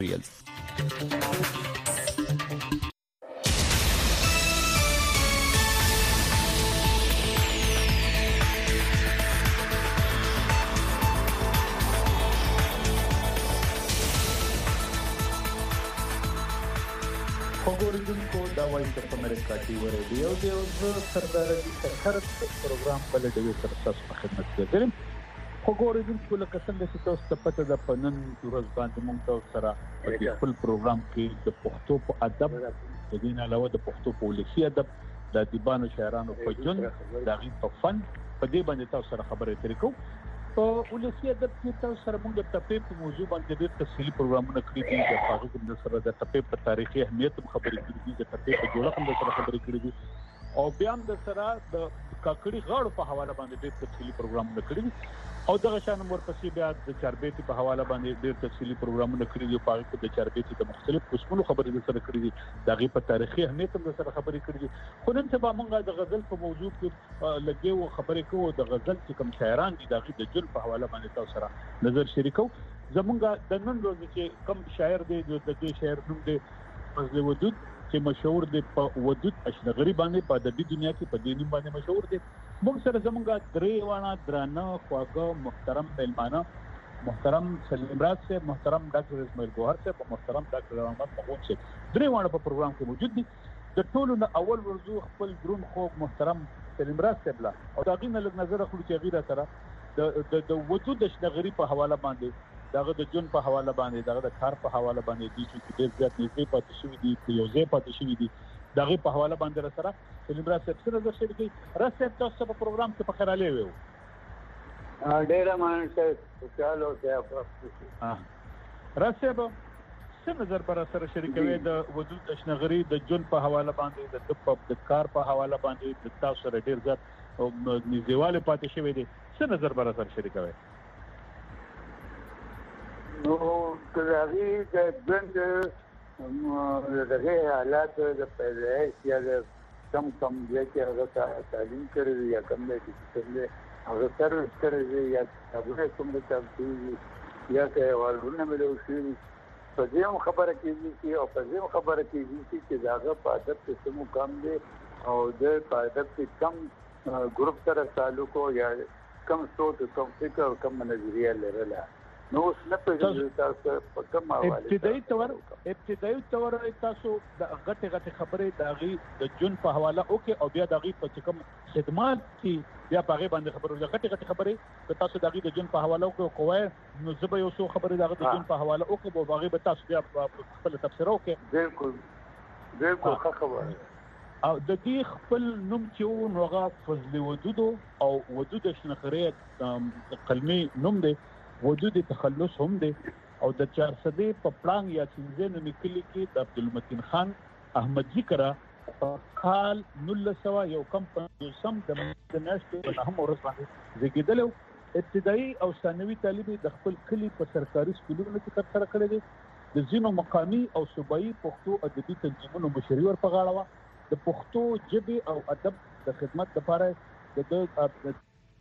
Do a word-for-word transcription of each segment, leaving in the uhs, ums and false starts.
Real. خبرونکو دا وایي د امریکا ټي وی ریډیو دی او زه سردار علي سکر پروګرام بل ډیوي تر تاسو په خدمت کې یم. خبرونکو لکه څنګه چې تاسو ته پته ده په نن ورځ باندې موږ تاسو سره په خپل پروګرام کې د پښتو په ادب د دین علاوه د پښتو په ولسي ادب د ادیبانو شاعرانو په جون د غي په فن په دې باندې تاسو سره خبرې اترې کوو. په ولسي ادب کې تاسو سره موږ د تپې په موضوع باندې ډېر تفصیلي پروګرامونه کړي دي. د هغه کې د سره د تپې په تاریخي اهمیت خبرې کړې دي، د تپې په جوړښت هم د سره خبرې کړې دي او بیا هم د سره د کاکړي غاړو په حواله باندې ډېر تفصیلي پروګرامونه کړي دي او دغه شان ورپسې بیا د چاربېتي په حواله باندې ډېر تفصیلي پروګرامونه کړي دي. په هغه کې د چاربېتي د مختلف قسمونو خبرې د سره کړې دي، دغه په تاریخي اهمیت هم د سره خبرې کړې دي. خو نن سبا موږ د غزل په موضوع کې لګیو خبرې کوو. د غزل چې کوم شاعران دي دغه د جون په حواله باندې تاسو سره نظر شریکو. زمونږ د نن ورځې چې کوم شاعر دی د دې شاعر نوم دی فضل ودود چې مشهور دی په ودود اشنغری باندې په ادبي دنیا کې په دې نوم باندې مشهور دی. موږ سره زمونږ درې وانه درانه خواږه محترم مهمانه، محترم سلیم راز صاحب، محترم ډاکټر اسماعیل ګوهر صاحب او محترم ډاکټر محمد مغون صاحب درې وانه په پروګرام کې موجود دي. د ټولو نه اول ورزو خپل درون خو محترم سلیم راز صاحب لا او دا غینه لږ نظر خو چې غیره سره د د ودود اشنغری په حواله باندې دغه د جون په حواله باندې دغه د کار په حواله باندې دي چې ډېر زیات نږدې پاتې شوی دي، په یو ځای پاتې شوی دي. دغه په حواله باندې را سره سلیم راز صاحب سره د شریکي راز صاحب تاسو په پروګرام کې په خیر علي وو. ډېر مانه خوشاله اوسه. ها راز صاحب څه نظر پر سره شریکوي د ودود اشنغری د جون په حواله باندې د په د کار په حواله باندې د تاسو سره ډېر زیات نږدېواله پاتې شوی دي، څه نظر پر سره شریکوي؟ نو کله د ژوند دغه حالات د پیدایش یا د کم کم دی چې هغه تعلیم کړی یا کم دی چې څنګه هغه سروس کړی یا هغه کوم د تفصیل یا که ورونه ملو شي په دې خبره کېږي چې او په دې خبره کېږي چې داغه په ادب کې څه مقام دی او د په ادب کې کم ګروپ سره تعلق یا کم سوچ کم فکر او کم نظریه لرله. نو څه په دې تاسو په کوم حواله ابتدایي تور ابتدایي تور تاسو د غټه غټه خبرې د غي د جون په حواله او کې او بیا د غي په کوم خدمات کې بیا په غي باندې خبرو د غټه غټه خبرې د تاسو د غي د جون په حواله او کوه نو زبې یو څو خبرې د غي د جون په حواله او کې په غي به تاسو بیا خپل تفسیر وکړئ. بالکل بالکل ښه خبره. او د دې خپل نوم چې نوغه فضل ودود او ودود شنخری قلمي نوم دی، ودود تخلص هم دی او د چار صدې په پړنګ یا څنځه نکلي کې د عبدالمتین خان احمدجي کرا په کال نولس سوه یو کم په سم د میاشتې په نهم ورځ باندې زیږېدلی. ابتدایي او ثانوي تعلیم د خپل کلي په سرکاري سکولونو کې ترسره کړی دی. د ځینو مقامي او صوبایي پښتو ادبي تنظیمونو مشري ورپه غاړه. د پښتو ژبې او ادب د خدمت لپاره د د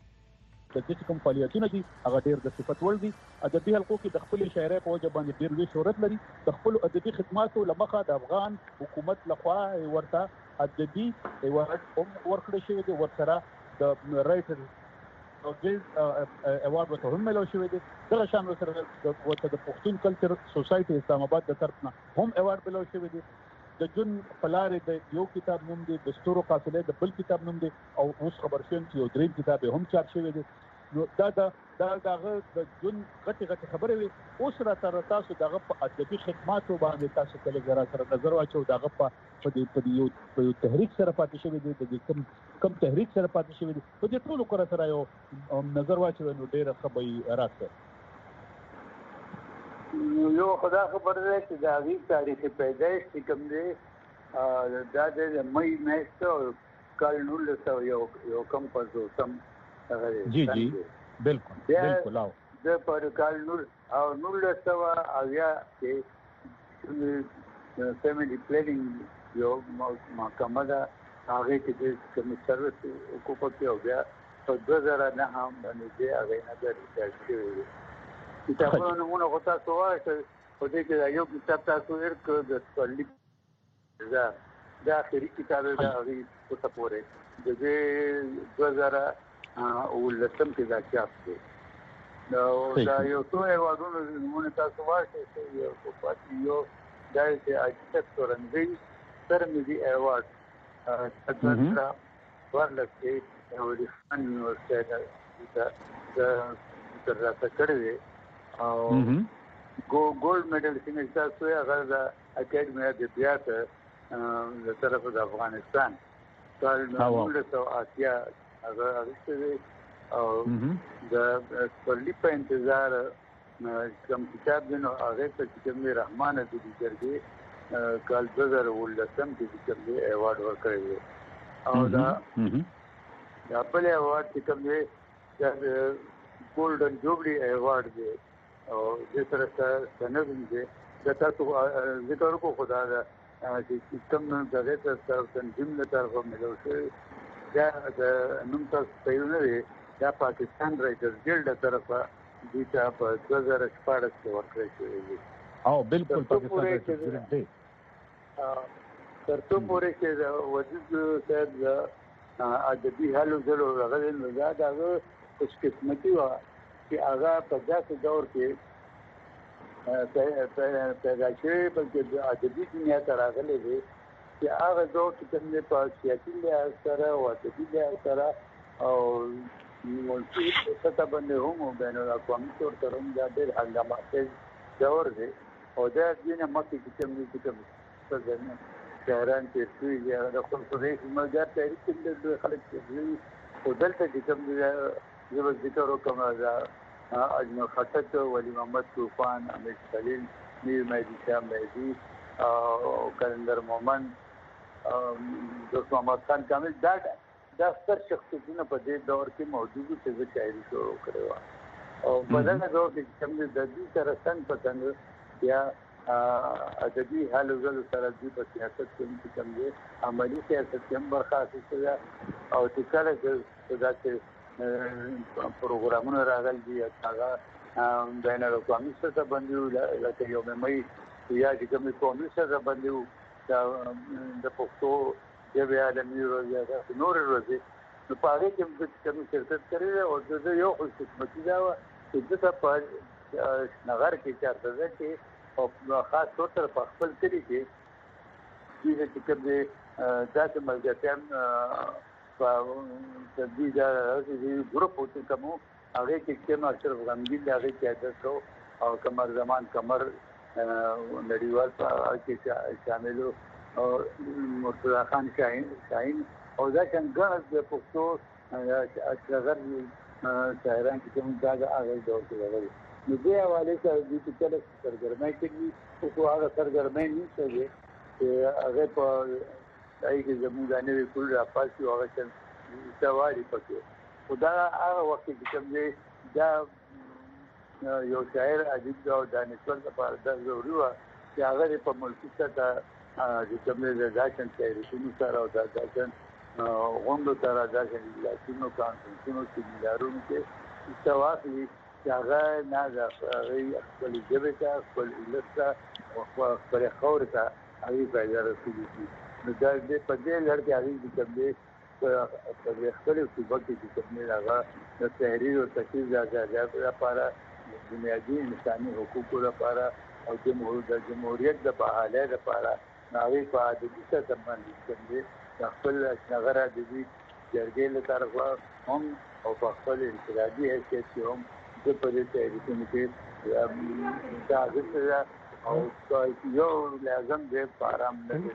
د دې کوم فعالیتونه دي هغه ډېر د صفت ور دي. ادبي حلقو کې د خپل شاعرۍ په وجه باندې ډېر لوی شهرت لري. د خپل ادبي خدماتو لمخه د افغان حکومت لخوا ورته ادبي ایوارډ هم ورکړل شوی دی، ورسره د رائټر او ګیلډ ایوارډ ورته هم ملو شوی دی. دغه شان ورسره ورته د پښتون کلچر سوسایټي اسلام آباد د طرف نه هم ایوارډ ملو شوی دی. د جون پلارې د یو کتاب نوم دی، د ستورو قافلې د بل کتاب نوم دی او اوس خبر شوم چې یو دریم کتاب هم چاپ شوی دی. نو دا دا دغه د جون غټي غټي خبرې وي. اوس را تر تاسو دغه په ادبي خدماتو باندې تاسو کله زرا سره نظر واچو دغه په دې په یو په تحریک سره پاتې شوی دی، د کم کم تحریک سره پاتې شوی دی. په دې ټولو کور سره یو نظر واچو نو ډېر خبري راځي. یو خدا خبر ده چې د هغې تاریخي پیدایش چې کوم دی دا د مئی میاشت کال نولس سوه یو یو کم پنځوسم جی جی بالکل بالکل او د پر کال نول او نولس سوه اویا کې فیملی پلانینګ یو محکمه ده هغې کې د کوم سروس حقوقو کې او بیا په دوه زره نهم باندې هغې نه د ریټایرډ شوی دی. کتابونو نومونه خو تاسو وایئ په دې کې یو کتاب تاسو ورکړ د سپرلی دا دا اخري کتاب دا هغه څه پورې د دې دوه هزار ولسم کې دا چاپ دی نو دا یو څو ایوارډونه موږ تاسو وایي چې یو څه پاتې یو دا چې اجازه تورنځي ترمذي ایوارډ تاسو ورلکه او د فن یونیورسيټي دا د ترلاسه کړی او ګو ګولډ میډل څنګه تاسو یې هغه د اکیډمي د ادبیات د طرف د افغانستان کال نو له آسیا هغه اړیکې او د پرلی په انتظار کوم کتاب دی نو هغه ته چې مې رحمان د دې جرګې کال دوه هزار ولسم کې چې ایوارډ ورکړی او دا د خپل ایوارډ چې کوم دی د ګولډن جوبلی ایوارډ دی او د سره سند دی د تاسو ذکر کو خدا دا چې کوم دغه تاسو تنظیم له طرفه ملو شي دا د نوم تاسو په یو نه دا پاکستان رائټرز ګلډ طرفه دي چې په دوه هزار شپږ کې ورکړی شوی او بالکل پاکستان رائټرز ګلډ دی ترڅو پورې چې وجود صاحب ادبي حالو زلو غوښنه نه دا د خوش قسمتي وا چې هغه په داسې دور کې پیدا شوی بلکې د ادبي دنیا ته راغلی دی چې هغه دور چې کوم په سیاسي لحاظ سره او ادبي لحاظ سره او ملکي سطح باندې هم بین الاقوامي طور سره هم دا ډېر هنګامه دور دی او دا دینه مکه چې کوم دي چې څنګه شهران چې شوي د خپل پردیس ملګر تاریخ کې خلک چې او دلته چې کوم دی زه ذکر وکم دا اجمل خټک ولی محمد طوفان امیر خلیل میر مهدی شاه مهدی او کلندر مومن دوست محمد خان کامل دا دا ستر شخصیتونه په دې دور کې موجود دي چې شاعري شروع کړې و او په دغه دور کې کوم د دې سره څنګه پتنګ یا ادبي حالو زلو سره د سیاست کې کوم دي عملی سیاست کې هم برخه اخیستل او چې کله چې پروګرامونه راغلي دي هغه بین الاقوامي سطح باندې لکه یو مې یا چې کومې قومي سطح باندې د پښتو ژبې عالمي ورځ نور ورځې نو په هغې کې کوم شرکت کړی او د یو خوش قسمتي دا وه چې دلته په نغر کې چېرته ده چې او خاص طور سره په خپل کلي کې دوی چې کوم دی داسې ملګرتیان په دې دا ګروپ چې کوم هغه کې کوم اشرف غمګین د هغه قیادت کو او کمر زمان کمر نړیوال کې شامل او مرتضی خان شاهین شاهین او دا څنګه د پښتو اشغر شاعران چې کوم دا هغه دور کې راغلي نو دې حواله سره د کله سرګرمۍ کوي او هغه سرګرمۍ نشته چې هغه په دای کې زموږ د نوې کول را پاسي هغه چې سواري پکې خدا هغه وخت کې کوم دی دا یو شاعر ادیب دا دانشور لپاره د ضروري و چې هغه په ملکی سطح د کوم دی د ځان شاعري شنو سره او د ځان غوندو سره د ځان لاسونو کانفرنسونو کې ملارونو کې استوافي هغه نه د خپل ژبې ته خپل علت ته او خپل خاور ته هغه پیدا رسېږي نو دا دې په دې لړ کې هغه د کوم دی په خپل صوبه کې چې کوم هغه د تحریر او تشریح د آزادۍ لپاره بنیادي انساني حقوقو لپاره او د جمهوریت د بحالۍ لپاره ناوی په ادبي سطح باندې کوم دی خپل نغره د دې جرګې له طرفه هم او په خپل انفرادي حیثیت کې هم د په دې تحریکونو کې دا ځکه او یو لازم دی په آرام نه دی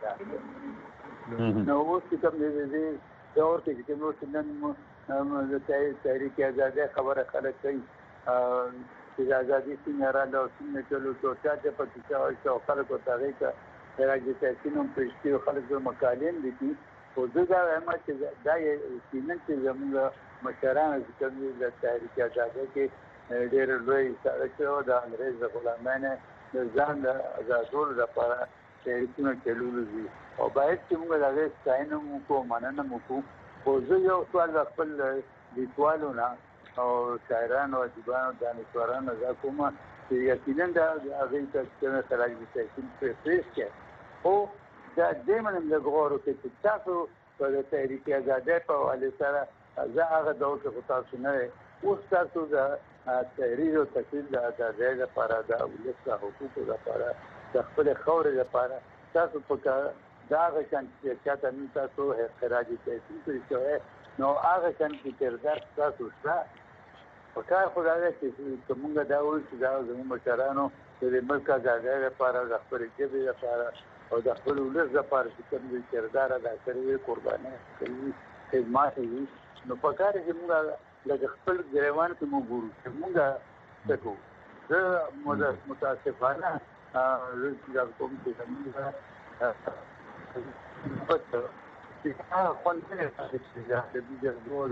نو اوس کوم دی دې دور کې چې نو څنګه د تحریک آزادۍ خبره خلک کوي چې آزادي څنګه راځي او څنګه چلو چې په تاسو او خلکو ته راځي راځي چې نو پېشتي خلک مقالې لیکي او دا هم چې دا یې چې زموږ مشران چې د تحریک آزادۍ کې ډېر لوی سره د انګريز غلامانه ځان د آزادولو لپاره تحریکونه چلول دي او باید چې موږ دغه ستاینه مو کو مننه مو کو خو زه یو سوال خپل لیکوالو نه او شاعرانو او ادیبانو دانشورانو دا کومه چې یقینا دا هغه ته تراجع تحصیل پرېس کې او دا دې منم د غوړو کې چې تاسو په تحریک آزادۍ په حواله سره زه هغه ډول کې تاسو نه اوس تاسو دا تحریر او تحصیل د آزادۍ لپاره د ولس حقوقو لپاره د خپل خاورې لپاره تاسو په دا هغه کان چې چاته نن تاسو خراج تحصیل کړی نو هغه کان چې کردار تاسو شته په کار خدای چې موږ دا وایو چې دا زموږ مشرانو د ملک آزادۍ لپاره د خپل ژبې لپاره او د خپل ولس لپاره چې کوم کردار ادا کړی قرباني کوي خدمات کوي نو په کار کې موږ لکه خپل ګریوان کې موږ ګورو چې موږ تکو زه متاسفانه زه کوم چې موږ but uh خوندنه چې دا د دې ډول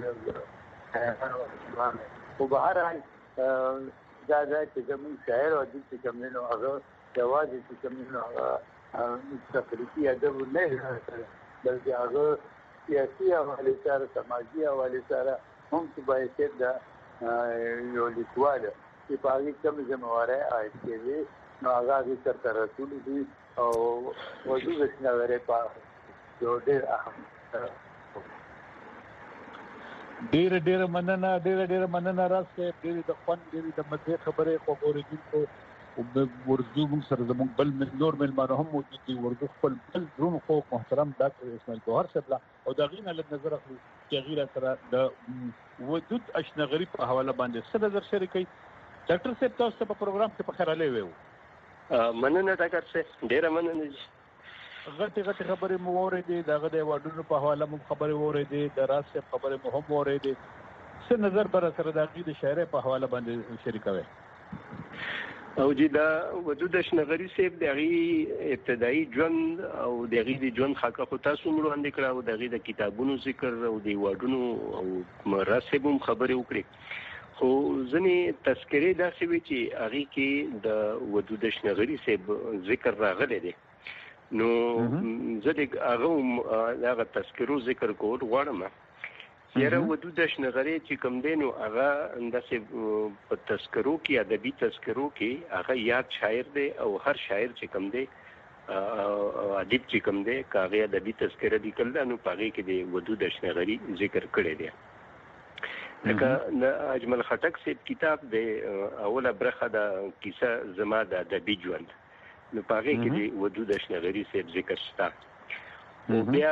او بهر حال دا دا چې کوم شاعر او د کومینو هغه جواز چې کومینو هغه مستقلی ادب نه بلکې هغه سیاسي حواله سره سماجی حواله سره هم چې باید دا یو لیکوال چې په هغه کوم ځمواره آیتي نو هغه تر رسول دي او وجود شنوره په یو ډېر اهم ډېر ډېر مننه ډېر ډېر مننه راځي ډېر د خوان ډېر د مزه خبرې خو اورېدونکو او ورزو موږ سره زموږ بل نور ملمانه هم موجود دي ورزو خپل بل درون خو محترم ډاکټر اسماعیل جوهر صاحب او دا غینه له نظر اخلي چې غیره سره د وجود اشنغری په حواله باندې څه نظر شریکي ډاکټر صاحب تاسو په پروګرام کې په خیراله ویو مننه ډاکټر صاحب ډیره مننه غټي غټي خبرې مو اورېدې دغه د وډونو په حواله مو خبرې اورېدې د راس صاحب خبرې مو هم اورېدې څه نظر بر سره د عقیده شاعر په حواله باندې شریکوي او چې دا وجود شنغری صاحب دغه ابتدایي ژوند او دغه د ژوند حق خو تاسو مړ وړاندې کړو او دغه د کتابونو ذکر او د وډونو او مراسم خبرې وکړي خو ځنې تذکرې داسې وي چې هغه کې د وجود شنغری صاحب ذکر راغلی دی نو زه د هغه هغه تذکرو ذکر کول غواړم یاره وجود شنغری چې کوم دی نو هغه داسې په تذکرو کې ادبي تذکرو کې هغه یاد شاعر دی او هر شاعر چې کوم دی ادیب چې کوم دی هغه ادبي تذکره لیکل نو هغه کې د وجود شنغری ذکر کړی دی لکه اجمل خټک صاحب کتاب د اوله برخه د کیسه زما د ادبي ژوند نو پاره کې د وجود شنغری صاحب ذکر شته او بیا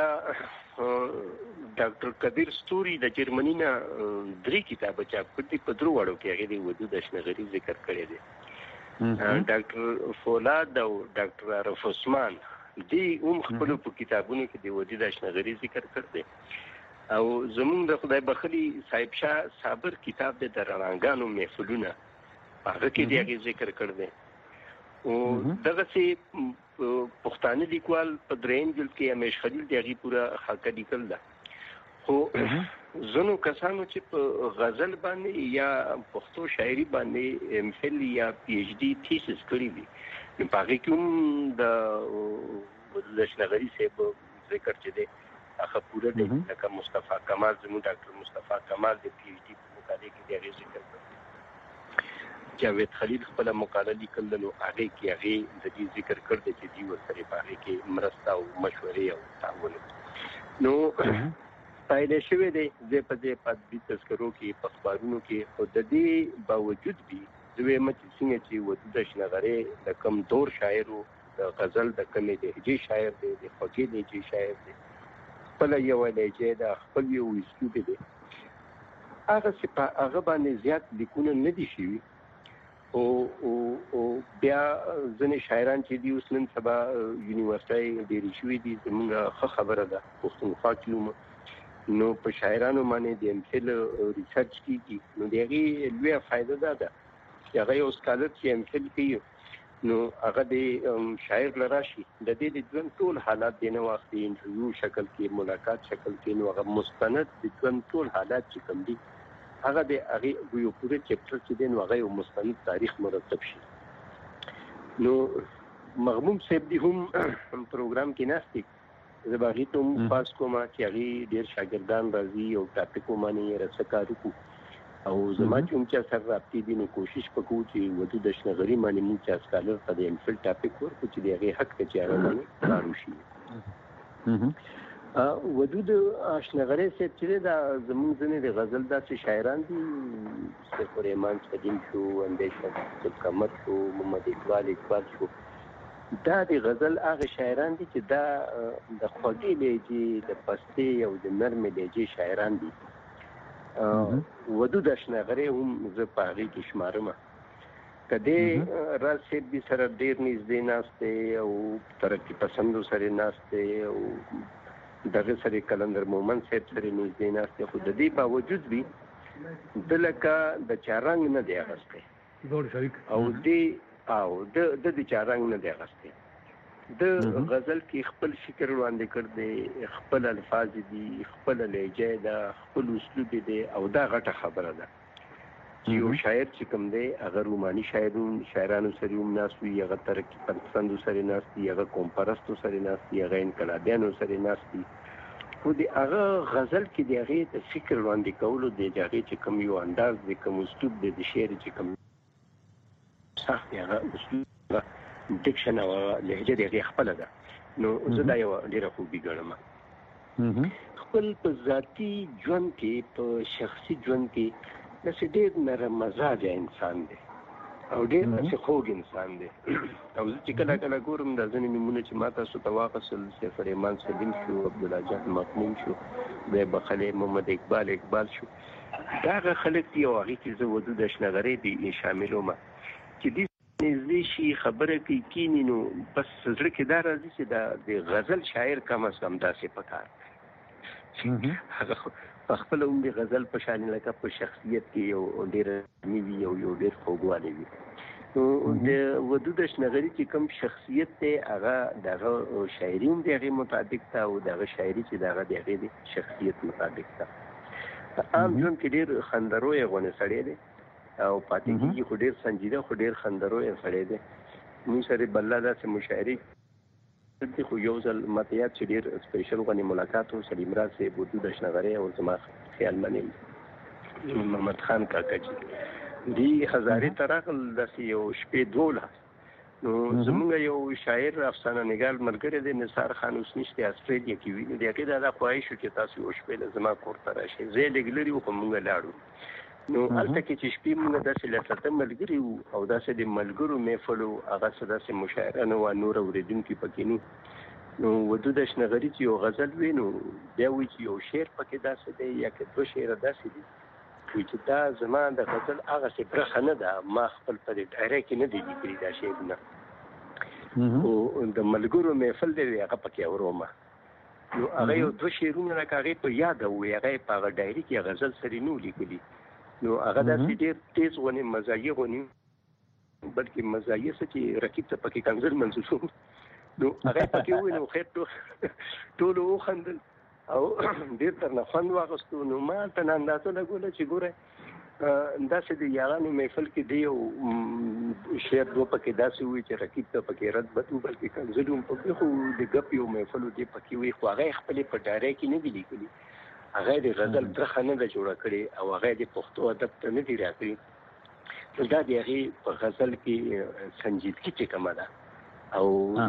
ډاکټر کبیر ستوري د جرمني نه درې کتابه چاپ کړي په درو وړو کې هغه د وجود شنغری ذکر کړی دی ډاکټر فولاد او ډاکټر عارف عثمان دی هم خپل په کتابونو کې د وجود شنغری ذکر کړی او زمونږ د خدای بخلی صاحب شاه صابر کتاب د رڼاګانو محفلونه هغه کې دی هغه ذکر کړ دی او دغه سي پښتانه لیکوال په درېم جلد کې امیش خلیل دی هغه پورا حق لیکل ده خو زنو کسانو چې په غزل باندې یا پښتو شاعري باندې ام فل یا پی ایچ ډي تھیسس کړی دي نو هغه کوم د لشنغری صاحب ذکر چي دي هغه پوره دی لکه مصطفی کمال زموږ ډاکټر مصطفی کمال د پی ایچ ډي په مقاله کې دی ذکر کړی جاوید خلیل خپل مقاله لیکل نو هغه کې هغه د دې ذکر کړ دی چې دی ورسره په هغه کې مرسته او مشورې او تعاون نو پایله شوی دی د په دې په دې تذکرو کې په اخبارونو کې خو د دې باوجود به دوی مت څنګه چې وجود شنغری د کم دور شاعر د غزل د کمې د هجې شاعر دی د فقيه د هجې شاعر دی خپل یو لهجه د خپل یو اسلوب دی هغه چې په هغه باندې زیات لیکونه نه دي شوي او او بیا ځینې شاعران چې دي اوس نن سبا یونیورسيټي ډېرې شوي دي زموږ ښه خبره ده پښتونخوا کې نو په شاعرانو باندې د امثل ریسرچ کیږي نو د هغې لویه فایده دا ده چې هغه یو سکالر چې امثل کوي نو هغه د شاعر لراشي د دې د ژوند ټول حالات د نو وخت انټرویو شکل کې ملاقات شکل کې نو هغه مستند د ژوند ټول حالات چې کوم دي هغه د هغه یو پوره چپټر چې دی نو هغه یو مستند تاریخ مرتب شي نو مغموم صاحب دی هم پروګرام کې ناستي زباغي ته پاس کومه چې هغه ډیر شاګردان راځي او ټاپک باندې رسکارو کو او زما چې هم چا سره رابطې دي نو کوشش وکړو چې ودود اشنغري باندې موږ چې اسکالر ته د انفل ټاپک ورکړو چې د هغې حق ته چې هغه باندې کار وشي. ودود اشنغري صاحب چې دا زموږ ځینې د غزل داسې شاعران دي سیف الرحمن سلیم شو، اندیش قمر شو، محمد اقبال اقبال شو. دا د غزل هغه شاعران دي چې دا د خوږې لهجې د پستې او د نرمې لهجې شاعران دي. ودود اشنغري هم زه په هغې کې شمارم. که دې راز صاحب دي سره ډېر نږدې ناست دی او ترقي پسندو سره ناست دی او دغه سره کلندر مومن صاحب سره نږدې ناست دی، خو د دې باوجود وي د لکه د چا رنګ نه دی اخیستی او دې او د د چا رنګ نه دی اخیستی. د غزل کې خپل فکر وړاندې کړ دی، خپل الفاظ دي، خپل لهجه ده، خپل اسلوب دی او دا غټه خبره ده چې یو شاعر چې کوم دی هغه روماني شاعرون شاعرانو سره هم ناست وي، هغه ترقي پسندو سره ناست وي، هغه قوم پرستو سره ناست وي، هغه انقلابیانو سره ناست وي. خو د هغه غزل کې د هغې د فکر وړاندې کولو د هغې چې کوم یو انداز دی، کوم اسلوب دی د شعر چې کوم سخت دی هغه اسلوب ډکشن او لهجه د هغې خپله ده. نو زه دا یوه ډېره خوبي ګڼم. خپل په ذاتي ژوند کې په شخصي ژوند کې داسې ډېر نرم مزاجه انسان دی او ډېر داسې خوږ انسان دی. او زه چې کله کله ګورم دا ځینې نومونه چې ما تاسو ته واخیستل، سیف الرحمن سلیم شو، عبدالله جان مقموم شو، بیا بخلی محمد اقبال اقبال شو، دا هغه خلک دي او هغې کې زه ودود اشنغري دي شاملومه چې دې نږدې شي خبره کوي کینی نو بس زړه کې دا راځي چې دا د غزل شاعر کم از کم داسې پکار دی. هغه په خپله هم د غزل په شان لکه په شخصیت کې یو ډېر مي وي او یو ډېر خوږوالی وي. نو د ودود اشنغري چې کوم شخصیت دی هغه د هغه شاعري هم د هغې مطابق ده او د هغه شاعري چې د هغه د هغې د شخصیت مطابق ده. په عام ژوند کې ډېر خندروی غونې سړی دی او پاتې کېږي خو ډېر سنجیده خو ډېر خندروی سړی دی. موږ سره بله داسې مشاعرې دي خو یو ځل ماته یاد چې ډېر سپیشل غونې ملاقات و سلیم راز صاحب ودود اشنغري او زما خیال منې محمد خان کاکا چې دي هزارې ته راغل داسې یو شپې دولس. نو زمونږ یو شاعر افسانه نګار ملګری دی نثار خان اوس نشته اسټرالیا کې وي، نو د هغې دا دا خواهش و چې تاسو یو شپې له زما کور ته راشئ. زه یې لږ لرې وو خو مونږ لاړو. نو هلته کې چې شپې مونږ داسې له سته ملګري وو او داسې د ملګرو محفل و، هغه څه داسې مشاعران وه، نور اورېدونکي پکې نه. نو ودود اشنغري چې یو غزل وي نو بیا وایي چې یو شعر پکې داسې دی یا که دوه شعره داسې دي، وایي چې دا زما د غزل هغسې برخه نه ده، ما خپل په دې ډایره کې نه دی لیکلي دا شعرونه، خو د ملګرو محفل دی هغه پکې اورم. نو هغه یو دوه شعرونه لکه هغې په یاده وي، هغه یې په هغه ډایري کې غزل سره نه لیکلي. نو هغه داسې ډېر تیز غونې مزاحیه غونې بلکې مزاحیه څه چې رقیب ته پکې کنځل منظور نو هغه پکې وویل نو خیر ټولو وخندل او ډېر درنه خوند واخیستو. نو ما هلته نه اندازه لګوله چې ګوره داسې د یارانو محفل کې دی یو شعر دوه پکې داسې وي چې رقیب ته پکې رد بد و بلکې کنځل هم پکې، خو د ګپ یو محفل و دی پکې وي، خو هغه یې خپلې په ډایره کې نه دي لیکلي، هغه د غزل برخه نه ده جوړه کړې او هغه د پښتو ادب ته نه دي راکړي. نو دا د هغې په غزل کې سنجیدګي چې کومه ده او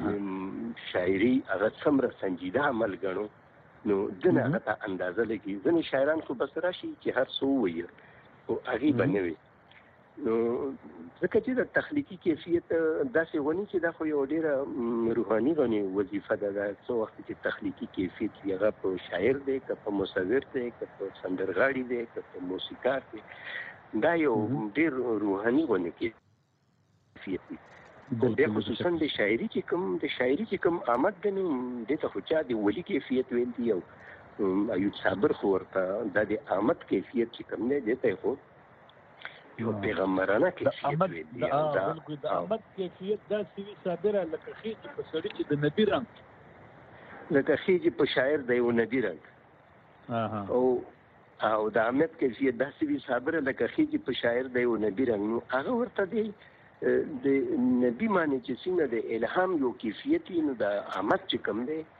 شاعري هغه څومره سنجیده عمل ګڼو نو دنه هغه ته اندازه لګي. ځینې شاعران خو بس راشي چې هر څه ووایي خو هغې به نه وي. نو ځکه چې د تخلیقي کیفیت داسې غوني چې دا خو یو ډېره روحاني غونې وظیفه ده. دا څه وخت چې تخلیقي کیفیت وي هغه په شاعر دی که په مصور دی که په سندرغاړي دی که په موسیقار دی، دا یو ډېر روحاني غونې کیفیت وي. بیا خصوصا د شاعري چې کوم د شاعري چې کوم آمد دی نو دې ته خو چا د ولي کیفیت ویل دي او ایوب صابر خو ورته دا د آمد کیفیت چې کوم دی دې ته خو یو پیغمبرانه کیفیت ویل دي. بلکې د آمد کیفیت داسې وي صابره لکه خېجي په سړي چې د نبي رنګ لکه خېجي په شاعر د یو نبي رنګ او او د آمد کیفیت داسې وي صابره لکه خېجي په شاعر د یو نبي رنګ. نو هغه ورته دی د نبی معنی چې څنګه د الهام یو کیفیت وي نو د آمد چې کوم دی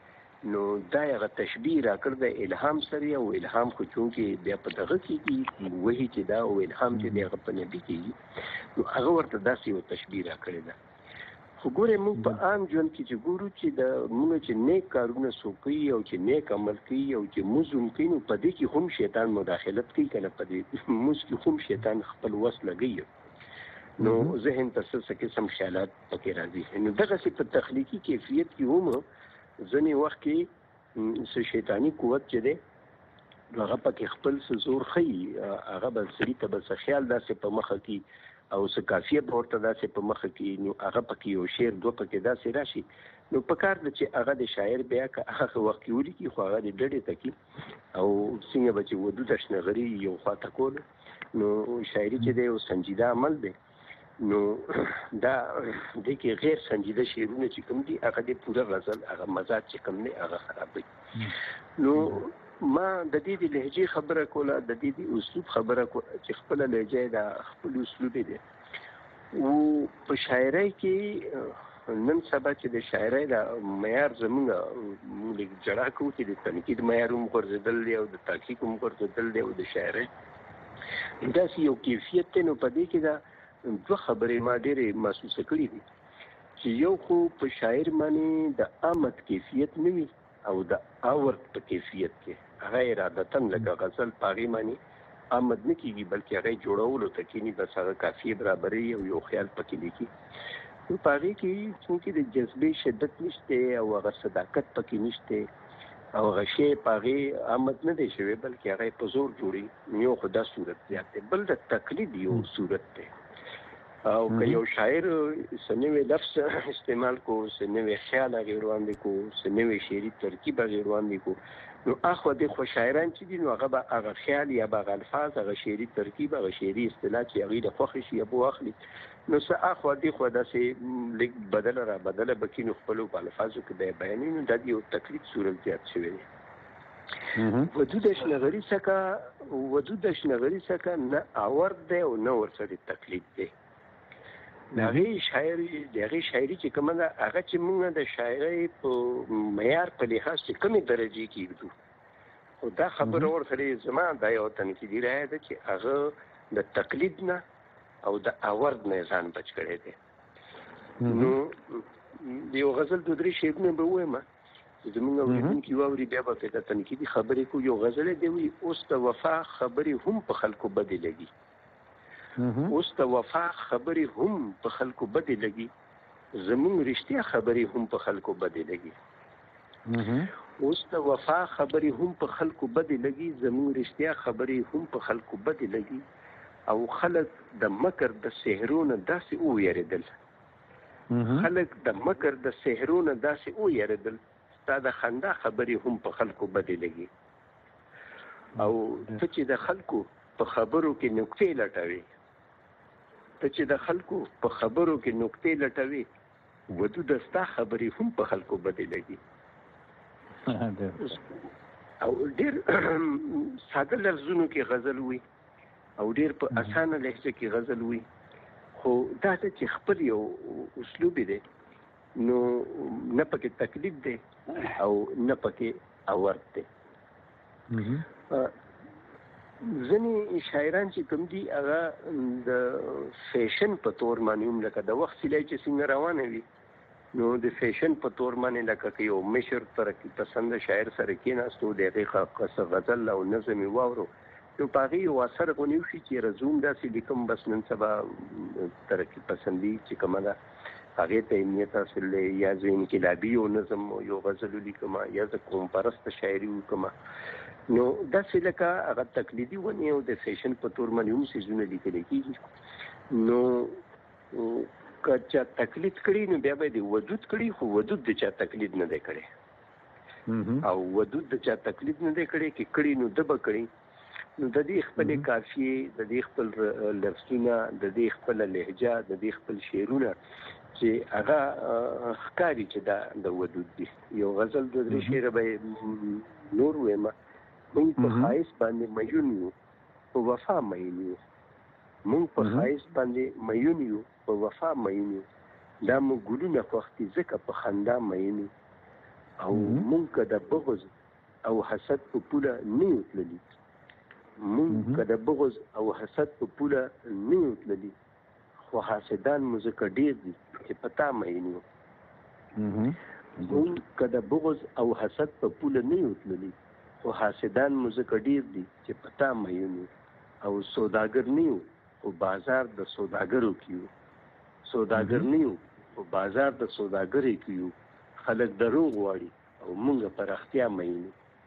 نو دا هغه تشبیه را کړ د الهام سره، او الهام خو چونکې بیا په دغه کېږي وحي چې دا او الهام چې دی هغه په نبي کېږي، نو هغه ورته داسې یو تشبیه را کړې ده. خو ګورې موږ په عام ژوند کې چې ګورو چې د موږ چې نیک کارونه څوک کوي او چې نیک عمل کوي او چې مونځ هم کوي، نو په دې کې هم شیطان مداخلت کوي که نه، په دې مونځ کې هم شیطان خپل وس لګوي، نو ذهن ته څه قسم خیالات پکې راځي. نو دغسې په تخلیقي کیفیت کې هم ځینې وخت کې څه شیطاني قوت چې دی هغه پکې خپل څه زور ښیي، هغه به سړي ته به څه خیال داسې په مخه کې او څه کافیه به ورته داسې په مخه کې، نو هغه پکې یو شعر دوه پکې داسې راشي، نو پکار ده چې هغه د شاعر بیا که هغه وخت کې ولیکي، خو هغه د ډډې ته کړي او څنګه به چې ودود اشنغري یو خواته کول، نو شاعري چې دی یو سنجیده عمل دی. نو دا دې کې غیر سنجیده شعرونه چې کوم دي هغه د پوره غزل هغه مزاج چې کوم دی هغه خرابوي. نو ما د دې د لهجې خبره کوله، د دې د اسلوب خبره کوله چې خپله لهجه دا خپل اسلوب دی. او په شاعرۍ کې نن سبا چې د شاعرۍ د معیار زمونږ موږ جړا کوو چې د تنقید معیار هم غورځېدل دی او د تحقیق هم غورځېدل دی او د شاعرۍ داسې یو کیفیت دی. نو په دې کې دا دوه خبرې ما ډېرې محسوسه کړي دي چې یو خو په شاعر باندې د آمد کیفیت نه وي او د آورد په کیفیت کې هغه ارادتاً لکه غزل په هغې باندې آمد نه کېږي، بلکې هغه جوړولو ته کېني، بس هغه کافیې برابري او یو خیال پکې لیکي. نو په هغې کې چونکې د جذبې شدت نشته او هغه صداقت پکې نشته او هغه شی په هغې آمد نه دی شوی، بلکې هغه په زور جوړي. یو خو دا صورت زیات دی، بل د تقلید یو صورت دی. او که یو شاعر څه نوی لفظ استعمال کو، څه نوی خیال هغې وړاندې کو، څه نوی شعري ترکیب هغې وړاندې کو، نو اخوا دېخوا شاعران چې دي نو هغه به هغه خیال یا به هغه الفاظ، هغه شعري ترکیب، هغه شعري اصطلاح چې هغوی د خوښې شي یا به واخلي، نو څه اخوا دېخوا داسې لږ بدله را بدله به کړي، نو خپلو په الفاظو کې به یې بیانوي. نو دا د یو تقلید صورت زیات شوی دی. ودود اشنغري څخه ودود اشنغري څخه نه آورد دی او نه ورسره تقلید دی. د هغې شاعري د هغې شاعري چې کومه ده هغه چې موږ د شاعرۍ په معیار په لحاظ چې کومې درجې کې ږدو، خو دا خبره ورسره زما دا یو تنقیدي رایه ده چې هغه د تقلید نه او د آورد نه ځان بچ کړی دی. نو د یو غزل دوه درې شعرونه به ووایم چې زموږ اورېدونکي واوري، بیا به پرې د تنقیدي خبرې کوو. یو غزل دی وایي اوس د وفا خبرې هم په خلکو بدې لګي، اوس د وفا خبرې هم په خلکو بدې لګي، زمونږ رښتیا خبرې هم په خلکو بدې لګي. اوس د وفا خبرې هم په خلکو بدې لګي، زمونږ رښتیا خبرې هم په خلکو بدې لګي، او خلک د مکر د سحرونه داسې وویرېدل، خلک د مکر د سحرونه داسې وویرېدل، ستا د خندا خبرې هم په خلکو بدې لګي. او ته چې د خلکو په خبرو کې نکتې لټوي، ته چې د خلکو په خبرو کې نکتې لټوي، ودود ستا خبرې هم په خلکو بدې لګي. او ډېر ساده لفظونو کې غزل وي او ډېر په اسانه لهجه کې غزل وي، خو دا ده چې خپل یو اسلوب دی، نو نه پکې تکلیف دی او نه پکې آورد دی. ځینې شاعران چې کوم دي هغه د فیشن په تور باندې هم لکه د وخت سیلۍ چې څنګه روانه وي، نو د فیشن په تور باندې لکه که یو مشر ترقي پسنده شاعر سره کېناستو، د هغې څه غزل او نظم یې واورو، نو په هغې یو اثر غونې وشي چې رزوم داسې لیکم، بس نن سبا ترقي پسندي چې کومه ده هغې ته امنیت حاصل دی، یا زه انقلابي یو نظم یو غزل ولیکمه، یا زه قوم پرسته شاعري وکړمه. نو داسې لکه هغه تقلیدي ونې او د فیشن په تور باندې هم څیزونه لیکلی کېږي. نو که چا تقلید کړي نو بیا به یې د ودود کړي، خو ودود د چا تقلید نه دی کړی، او ودود د چا تقلید نه دی کړی، که کړي نو ده به کړي. نو د دې خپلې قافیې، د دې خپل لفظونه، د دې خپله لهجه، د دې خپل شعرونه چې هغه ښکاري چې دا د ودود دي. یو غزل دوه درې شعره به یې نور ویمه. مونږ په ښایست باندې میون یو، په وفا میون یو، مونږ په ښایست باندې میون یو، په وفا میون یو، دا مو ګلونه خوښ دي ځکه په خندا میون یو، او مونږ د بغض او حسد په پوله نه یو تللي مونږ د بغض او حسد په پوله نه یو تللي خو حاسدان مو ځکه ډېر دي چې پتا مې نه مونږ د بغض او حسد په پوله نه یو تللي خو حاسدان مو ځکه ډېر دي چې پتا مې نه او سوداګر نه یو خو بازار د سوداګرو کې یو سوداګر نه یو خو بازار د سوداګرۍ کې یو خلک دروغ غواړي او مونږ پر اختیا مې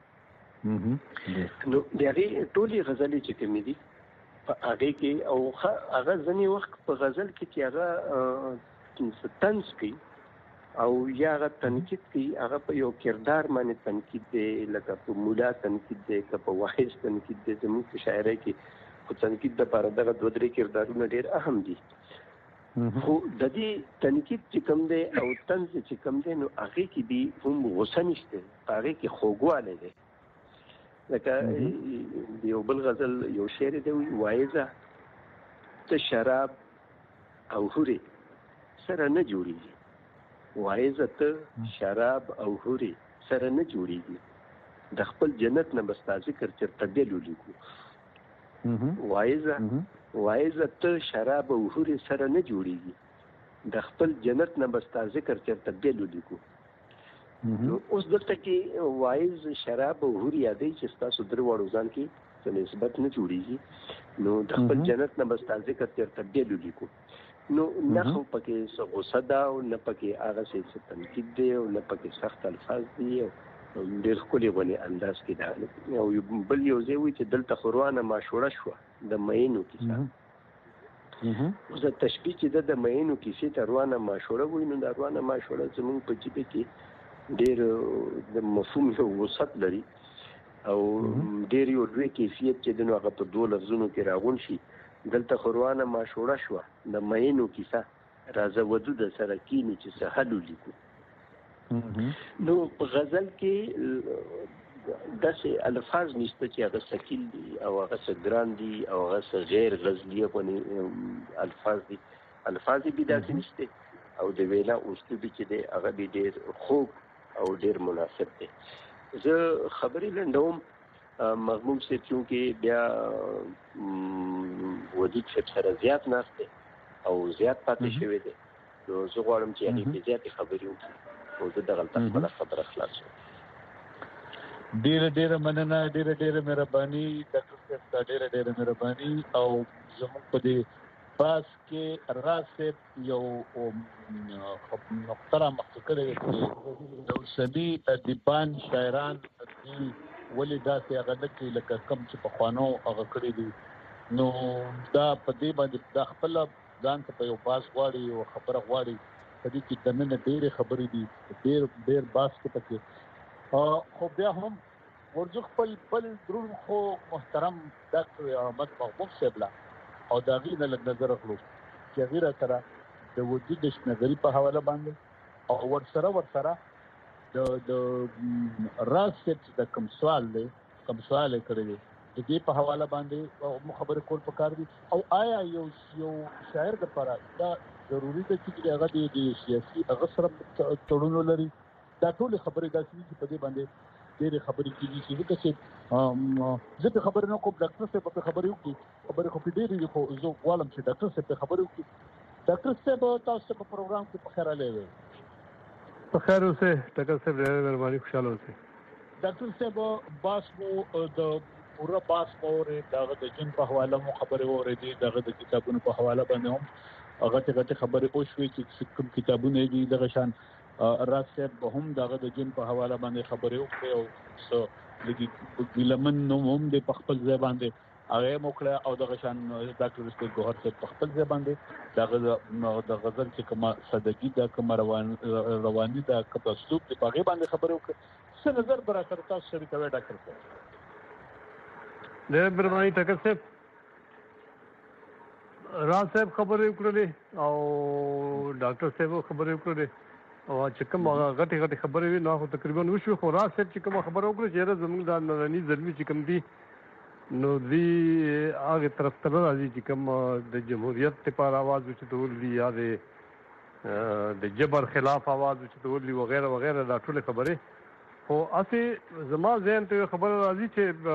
نو د هغې ټولې غزلې چې کومې دي په هغې کې او هغه ځینې وخت په غزل کې چې هغه طنز کوي او یا هغه تنقید کوي هغه په یو کردار باندې تنقید دی لکه په مولا تنقید دی که په واحد تنقید دی زموږ په شاعرۍ کې خو تنقید دپاره دغه دوه درې کردارونه ډېر اهم دي خو د دې تنقید چې کوم دی او طنز چې کوم دی نو هغې کې دي هم غوسه نشته په هغې کې خوږوالی دی لکه د یو بل غزل یو شعر دی وایزه ته شراب او هورې سره نه جوړېږي وایزه ته شراب او هورې سره نه جوړېږي د خپل جنت نه بس تا ذکر چېرته بیا ولیکو وایزه وایزه ته شراب او هورې سره نه جوړېږي د خپل جنت نه بس تا ذکر چېرته بیا ولیکو اوس دلته کې وایز شراب او هورې یادوي چې ستاسو درې واړو ځان کې څه نسبت نه جوړېږي نو د خپل جنت نه بس تا ذکر چېرته بیا ولیکو نو نه خو پکې څه غوسه ده او نه پکې هغه څه تنقید دی او نه پکې سخت الفاظ دي ډېر ښکلي غونې انداز کې ده او بل یو ځای وایي چې دلته خو روانه ماشوړه شوه د مینو کیسه اوس د تشبیه چې ده د مینو کیسې ته روانه ماشوړه وایي نو د روانه ماشوړه زموږ په ژبه کې ډېر د مفهوم یو وسعت لري او ډېر یو لوی کیفیت چې دی نو هغه په دوو لفظونو کې راغونډ شي دلته خو روانه ماشوړه شوه د مینو کیسه راځه ودود سره کینې چې څه حل ولیکو نو په غزل کې داسې الفاظ نشته چې هغه ثقیل دي او هغه څه ګران دي او هغه څه غیر غزلیه باندې الفاظ دي الفاظ یې داسې نشته او د وینا اسلوب چې دی هغه به ډېر خوږ او ډېر مناسب دی زه خبرې لنډوم مغموم صاحب چونکې بیا ودود صاحب سره زیات ناست دی او زیات پاتې شوی دی نو زه غواړم چې هغې کې زیاتې خبرې وکړي او زه دغلته خپله خبره خلاص شم ډېره ډېره مننه ډېره ډېره مهرباني ډاکټر صاحب ته ډېره ډېره مهرباني او زموږ په دې بحث کې راز صاحب یو نقطه رامخته کړې چې د اوسني ادیبان شاعران دي ولې داسې هغه نه کوي لکه کوم چې پخوانو هغه کړي دي نو دا په دې باندې دا خپله ځان ته په یو بحث غواړي یو خبره غواړي په دې کې دننه ډېرې خبرې دي ډېر ډېر بحث کې پکې خو بیا هم ورځو خپل بل درون خو محترم ډاکټر احمد محبوب صاحب لا او د هغې نه لږ نظر اخلو چې هغې را سره د وجود شنګري په حواله باندې او ورسره ورسره د د راز صاحب چې د کوم سوال دی کوم سوال یې کړی دی د دې په حواله باندې مو خبرې کول پکار دي او آیا یو یو شاعر دپاره دا ضروري ده چې هغه د سیاسي هغه سره تړون لري دا ټولې خبرې داسې دي چې په دې باندې ډېرې خبرې کېږي چې ځکه چې زه پرې خبرې نه کوم ډاکټر صاحب پرې خبرې وکړي خبرې خو پرې ډېرې دي خو زه غواړم چې ډاکټر صاحب پرې خبرې وکړي ډاکټر صاحب تاسو په پروګرام کې په خیر راغلی وی په خیر اوسئ ډاکټر صاحب ډېره مهرباني خوشحاله اوسئ ډاکټر صاحب باس مو د پوره باس مو اورېد د هغه د جون په حواله مو خبرې واورېدې د هغه د کتابونو په حواله باندې هم غټې غټې خبرې وشوې چې کوم کتابونه دي دغه شان راز صاحب به هم د هغه د جون په حواله باندې خبرې وکړې او څه لږ ګیلمن نوم هم دی په خپل ځای باندې هغه یې هم وکړه او دغه شان ډاکټر رشید ګوهر صاحب په خپل ځای باندې د هغه د غزل چې کومه سادګي ده کومه رواني ده کوم اسلوب دی په هغې باندې خبرې وکړې څه نظر به را سره تاسو شریکوئ ډاکټر صاحب ډېره مهرباني ډاکټر صاحب راز صاحب خبرې وکړلې او ډاکټر صاحب خبرې وکړلې او چې کوم غټې غټې خبرې وي نو خو تقریبا وشوې خو راز صاحب چې کومه خبره وکړه چې یاره زموږ دا ننني زلمي چې کوم دي نو دوی هغې طرف ته نه راځي چې کوم د جمهوریت لپاره اواز اوچتول دي یا د د جبر خلاف आवाज چتولي وغیرہ وغیرہ دا ټول خبره خو اسی زما ذهن ته خبر راځي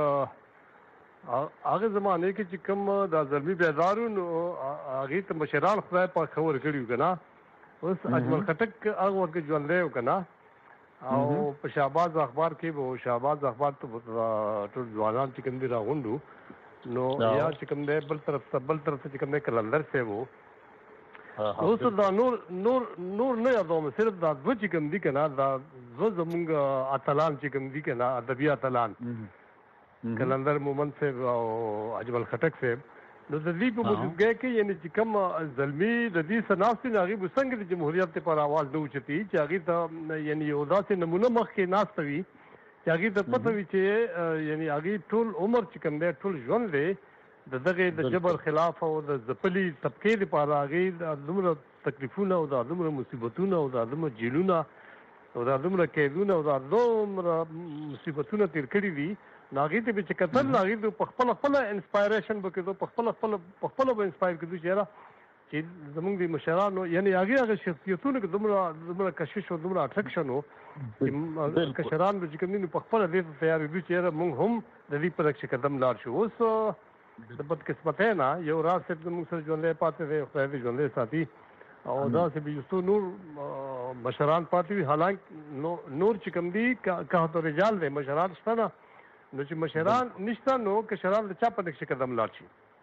چې هغه زمانه کې چې کوم د زلمی بیدارو نو هغه ته مشران خدای په خبر کړیو کنه اوس اجمل خټک هغه ورته ژوند دی کنه او په شهباز اخبار کې به شهباز اخبار ته ټول ځوانان چې کوم دي راغونډو نو یا چې کوم دی بل طرف بل طرف چې کوم دی کلندر سے وو اوس دا نور نور نور نه یادوم صرف دا دوه چې کوم دي کنه دا زو زمونږ اتلان چې کوم دي کنه ادبي اتلان کلندر مومن سے او اجمل خټک سے نو د دې په موجودګۍ کې یعنی چې کوم زلمی د دې سناستي ناغي بسنګ د جمهوریت پر आवाज نه اوچتي چې هغه ته یعنی یو داسې نمونه مخ کې ناستوي چې هغه ته پته وي چې یعنی هغه ټول عمر چې کوم دی ټول ژوند دی د دغه د جبر خلاف او د زپلی طبقه لپاره هغه د دومره تکلیفونه او د دومره مصیبتونه او د دومره جیلونه او د دومره کېدونه او د دومره مصیبتونه تیر کړی دي ناغي ته چې کتل ناغي په خپل خپل انسپایریشن وکړو په خپل خپل په خپل به انسپایر کړو چې چې زمونږ د مشرانو یعنی هغه هغه شخصیتونو کې دومره دومره کشش او دومره اټریکشن وو چې کشران به کوم نه په خپل دې تیار دي چې موږ هم د دې پر څه قدم لاړ شو اوس د بدقسمتۍ نه یو راز صرف زموږ سره ژوندی پاتې دی خدای دې ژوندی ساتي او داسې به یو نور مشران پاتې وي حالانکه نور چې کوم دي که رجال دی مشران شته نه نو چې مشران نشته نو کشران د چا په نقش قدم لاړ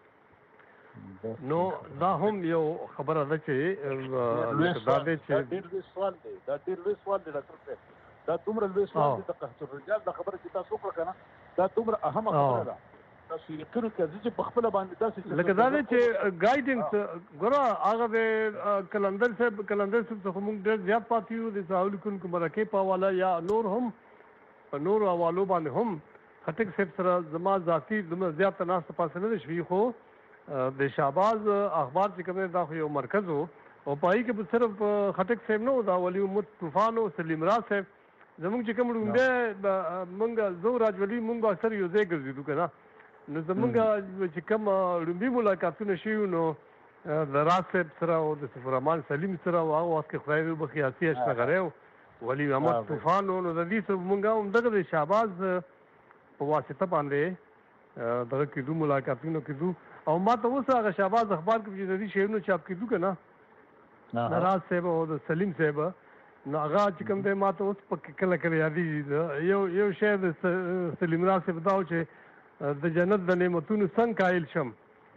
شي نو دا هم یو خبره ده چې دا دی چې ډېر لوی سوال دی دا ډېر لوی سوال دی ډاکټر صاحب دا دومره لوی سوال دی د قحط الرجال دا خبره چې تاسو وکړه کنه دا دومره اهمه خبره ده تاسو یې کړو چې په خپل باندې تاسو لکه دا دی چې ګایډنس ګوره هغه د کلندر صاحب کلندر صاحب څخه موږ ډېر زیات پاتې یو د ساحل کوونکو مرکې په حواله یا نور هم په نور حوالو باندې هم خټک صاحب سره زما ذاتي دومره زیات تناسب پاسه نه شوي خو د شهباز اخبار چې کوم دا خو یو مرکز وو او پای کې به صرف خټک صاحب نه دا ولی امت طوفان او سلیم راز صاحب زموږ چې کوم ډومبه مونږ زو راجولي مونږ اکثر یو ځای ګرځېدو کنه نو زمونږ چې کوم لومبي ملاقاتونه شوي نو د راز صاحب سره او د صفر رحمان سلیم سره او هغه وخت کې خدای دې وبخښي حسي اشتغره او ولی محمد طوفان نو د دې سره مونږ هم دغه د شهباز په واسطه باندې دغه کېدو ملاقاتونه کېدو او ما ته اوس هغه شهباز اخبار کې چې د دې شعرونه چاپ کېدو که نه د راز صاحب او د سلیم صاحب نو هغه چې کوم دی ما ته اوس پکې کله کله یادېږي یو یو شعر د سلیم راز صاحب دا و چې د جنت د نعمتونو څنګه قایل شم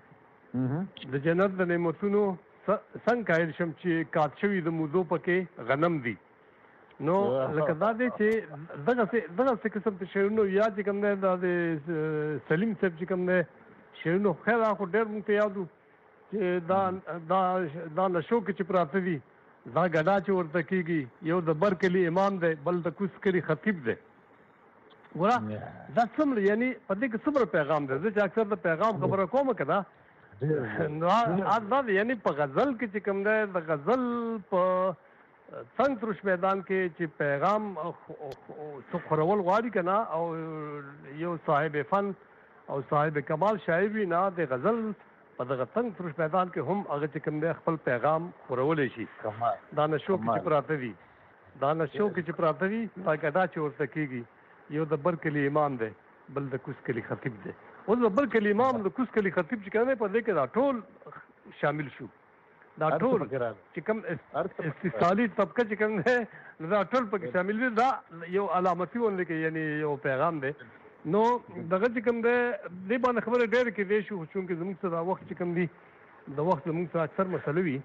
د جنت د نعمتونو څنګه قایل شم چې کات شوي د موضوع پکې غنم دي نو لکه دا دی چې دغه دغه څه قسم ته شعرونو یا چې کوم دی دا د سلیم صاحب چې کوم دی شعرونو خیر خو ډېر موږ ته یاد وو چې دا دا دا نشو کې چې پراته دي دا ګډا چې ورته کېږي یو د برکلي امام دی بل د کوسکري خطیب دی ګوره دا څومره یعنی په دې کې څومره پیغام دی زه چې اکثر د پیغام خبره کوم که نه نو دا یعنی په غزل کې چې کوم دی د غزل په څنګ ترش میدان کې چې پیغام څه خورول غواړي که نه او یو صاحب فن او صاحب کمال شاعر وي نه د غزل په دغه څنګ ترش میدان کې هم هغه چې کوم دی خپل پیغام خورولی شي دا نشو کې چې پراته وي دا نشو کې چې پراته وي دا ګډا چې ورته کېږي یو د برکلي امام دی بل د کوسکلي خطیب دی اوس د برکلي امام د کوسکلي خطیب چې کوم په دې کې دا ټول شامل شو دا ټول چې کوم استثالي طبقه چې کوم دی دا ټول پکې شامل دي دا یو علامتي ونه کې یعنی یو پیغام دی نو دغه چې کوم دی دې باندې خبره ډېر کې دی شو چونکې زموږ سره وخت چې کوم دی د وخت زموږ سره اکثر مسله وي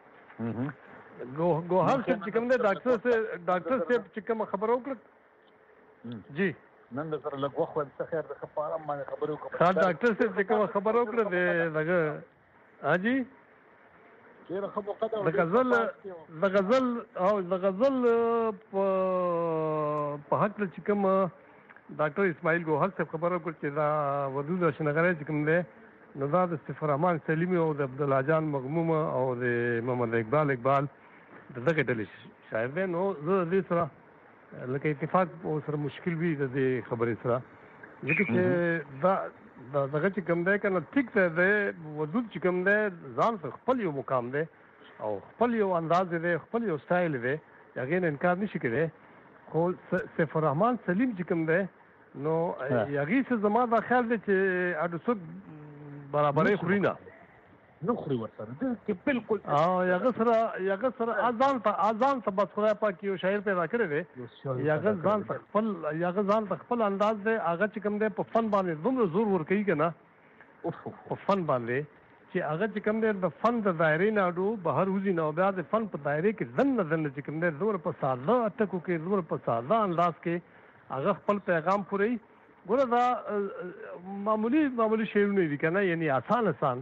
ګوهر صاحب چې کوم دی ډاکټر صاحب ډاکټر صاحب چې کوم خبره وکړه جی نن د سره لږ وخت ورته خیر د خبرم باندې خبرې وکړه ها ډاکټر صاحب چې کوم خبره وکړه د دغه ها جی ډېره ښه موقع ده د غزل د غزل او د غزل په په حق چې کوم ډاکټر اسماعیل ګوهر صاحب خبره وکړه چې دا ودود اشنغری چې کوم دی نو دا د صفر رحمان سلیمي او د عبدالله جان مغمومه او د محمد اقبال اقبال د دغه ډلې شاعر دی نو زه دې سره لکه اتفاق سره مشکل وي د دې خبرې سره ځکه چې دا دغه چې کوم دی که نه ټیک دی د ودود چې کوم دی ځان سره خپل یو مقام دی او خپل یو انداز دی خپل یو سټایل دی هغې نه انکار نشي کېدی خو سیف الرحمن سلیم چې کوم دی نو هغې څه زما دا خیال دی چې اډو څوک برابرۍ خوري نه نه خوري ورسره کې بالکل او هغه سره هغه سره اذان ته اذان ته بس خدای پاک یو شاعر پیدا کړی دی هغه ځان ته خپل هغه ځان ته خپل انداز دی هغه چې کوم دی په فن باندې دومره زور ورکوي که نه په فن باندې چې هغه چې کوم دی د فن د دایرې نه اډو بهر وځي نه او بیا د فن په دایرې کې دننه دننه چې کوم دی دومره په ساده ټکو کې دومره په ساده انداز کې هغه خپل پیغام پوروي ګوره دا معمولي معمولي شعرونه دي که نه یعنی آسان آسان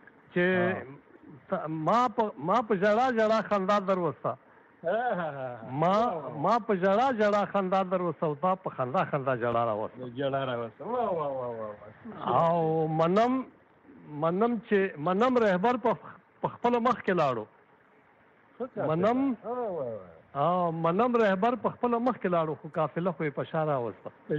چې ما په ما په ژړا ژړا خندا در وسته ما ما په ژړا ژړا خندا در وسته او تا په خندا خندا ژړا راوسته ژړا راوسته او منم منم چې منم رهبر په خپل مخ کې لاړو منم او منم رهبر په خپل مخ کې لاړو خو قافله خو یې په شا راوسته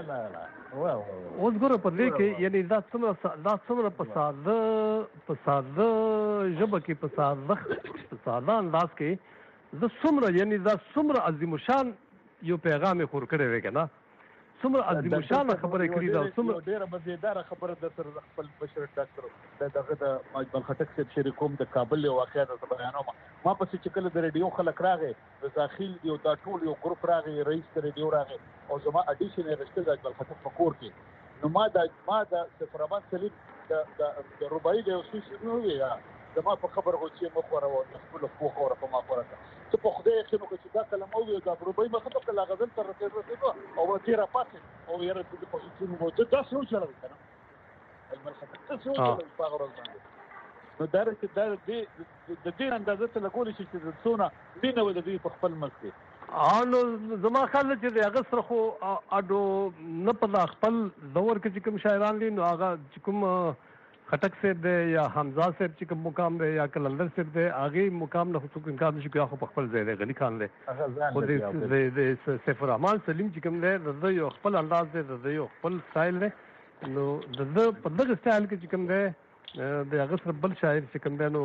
اوس ګوره په دې کې یعنی دا څومره دا څومره په ساده په ساده ژبه کې په ساده په ساده انداز کې زه څومره یعنی دا څومره عظیم الشان یو پیغام یې خور کړی دی که نه څومره عظیم الشانه خبرې کړي دا څومره ډېره مزېداره خبره در سره خپل بشر ډاکټر د دغه د اجمل خټک صاحب شریکوم د کابل یو واقعه درته بیانوم ما پسې چې کله د ریډیو خلک راغی د داخل یو دا ټول یو ګروپ راغی رئیس د ریډیو راغی او زما اډیشن یې غوښتل د اجمل خټک په کور کې نو ما د ما د سیف الرحمن سلیم د رباعي د یو څه شنو وی زما په خبر غوښتي مخ ورو خپل خو خوره په ما خوره ته په خدای کې نو چې دا کلمه وی دا رباعي مخ ته کله غزل تر رسېدو او تیر پاتې او یې راته په څه موجود دا څه وشل کنه اجمل خټک څه وشل په غوړ باندې نو دا چې دا د دې اندازه ته لګول شي چې څونه دینه ول دې په خپل مخ کې نو زما خیال چې د هغه سره خو اډو نه په خپل دور کې چې کوم شاعران دي نو هغه چې کوم خټک صاحب دی یا حمزه صاحب چې کوم مقام دی یا کلندر صاحب دی هغې مقام نه خو څوک انکار نشي کوي خو په خپل ځای دی غني خان دی خو د سیف الرحمن سلیم چې کوم دی د ده یو خپل انداز دی د ده یو خپل سټایل دی نو د ده په دغه سټایل کې چې کوم دی د هغه سره بل شاعر چې کوم دی نو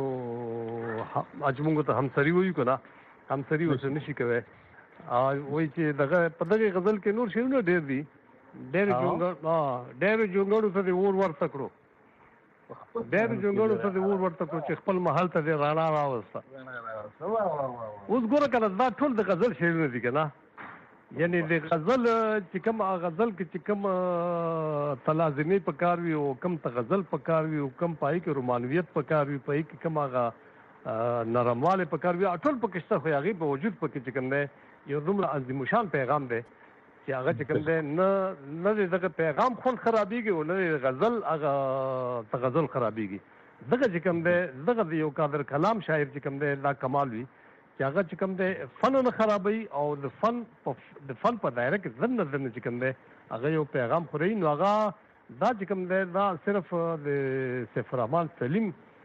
اجمونږ ته همسري وایو که نه همسري ورسره نشي کوی وایي چې دغه په دغې غزل کې نور شعرونه ډېر دي ډېرې جونګړ ډېرې جونګړو ته دې اور ورته کړو ډېرو جونګړو ته دې اور ورته کړو چې خپل محل ته دې رڼا راوسته اوس ګوره که دا ټول د غزل شعرونه دي که نه یعنې د غزل چې کوم غزل کې چې کوم تلازمې په کار وي او کوم ته غزل په کار وي او کوم پای کې رومانویت په کار وي پای کې کوم هغه نرموالی په کار وي ټول پکې شته خو هغې په وجود پکې چې کوم دی یو دومره عظیم الشان پیغام دی چې هغه چې کوم دی نه نه د دغه پیغام خوند خرابېږي او نه د غزل هغه ته غزل خرابېږي دغه چې کوم دی دغه د یو قادر کلام شاعر چې کوم دی دا کمال وي چې هغه چې کوم دی فن نه خرابوي او د فن په د فن په دایره کې دننه دننه چې کوم دی هغه یو پیغام خوري نو هغه دا چې کوم دی دا صرف د سیف الرحمن سلیم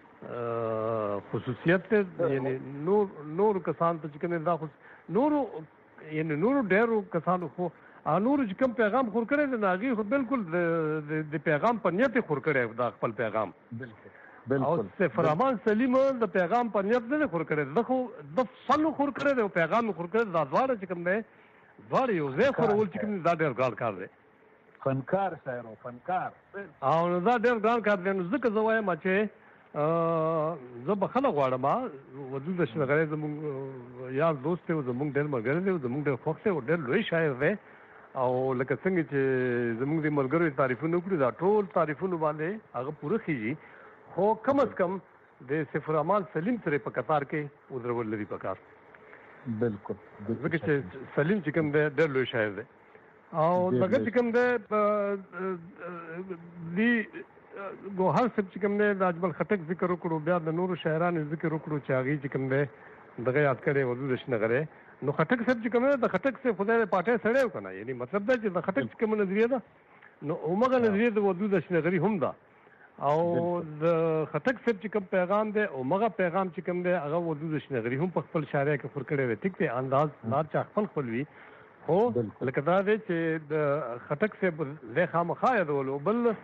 خصوصیت دی یعنی نور نور کسان ته چې کوم دی دا نورو یعنی نورو ډېرو کسانو خو نورو چې کوم پیغام خور کړی دی نو هغې خو بالکل د پیغام په نیت یې خور کړی دا خپل پیغام او سیف الرحمن سلیم د پیغام په نیت نه دی خور کړی ده خو د فن خور کړی دی او پیغام خور کړی دا دواړه چې کوم دی دواړه یو ځای خورول چې کوم دی دا ډېر ګران کار دی فنکار شاعر او فنکار او نو دا ډېر ګران کار دی نو ځکه زه وایم چې زه بخښنه غواړم وجود اشرغری زموږ یار دوست دی او زموږ ډېر ملګری دی او زموږ ډېر خوښ دی او ډېر لوی شاعر دی او لکه څنګه چې زموږ د ملګرو تعریفونه وکړي دا ټول تعریفونه باندې هغه پوره خیږي خو کم از کم د سیف الرحمن سلیم سره په قطار کې ودرول لري پکار بالکل ځکه چې سلیم چې کوم دی ډېر لوی شاعر دی او دغه چې کوم دی دی ګوهر صاحب چې کوم دی د اجمل خټک ذکر وکړو بیا د نورو شاعرانو ذکر وکړو چې هغې چې کوم دی دغه یاد کړی وجود اشنغری نو خټک صاحب چې کوم دی د خټک صاحب خدای د پاټۍ سړی و که نه یعنې مطلب دا چې د خټک چې کومه نظریه ده نو همغه نظریه د وجود اشنغري هم ده او د خټک صاحب چې کوم پیغام دی همغه پیغام چې کوم دی هغه وجود اشنغري هم په خپل شاعرۍ کې خور کړی دی ټیک دی انداز هر چا خپل خپل وي خو لکه دا دی چې د خټک صاحب دی خامخا یادولو بل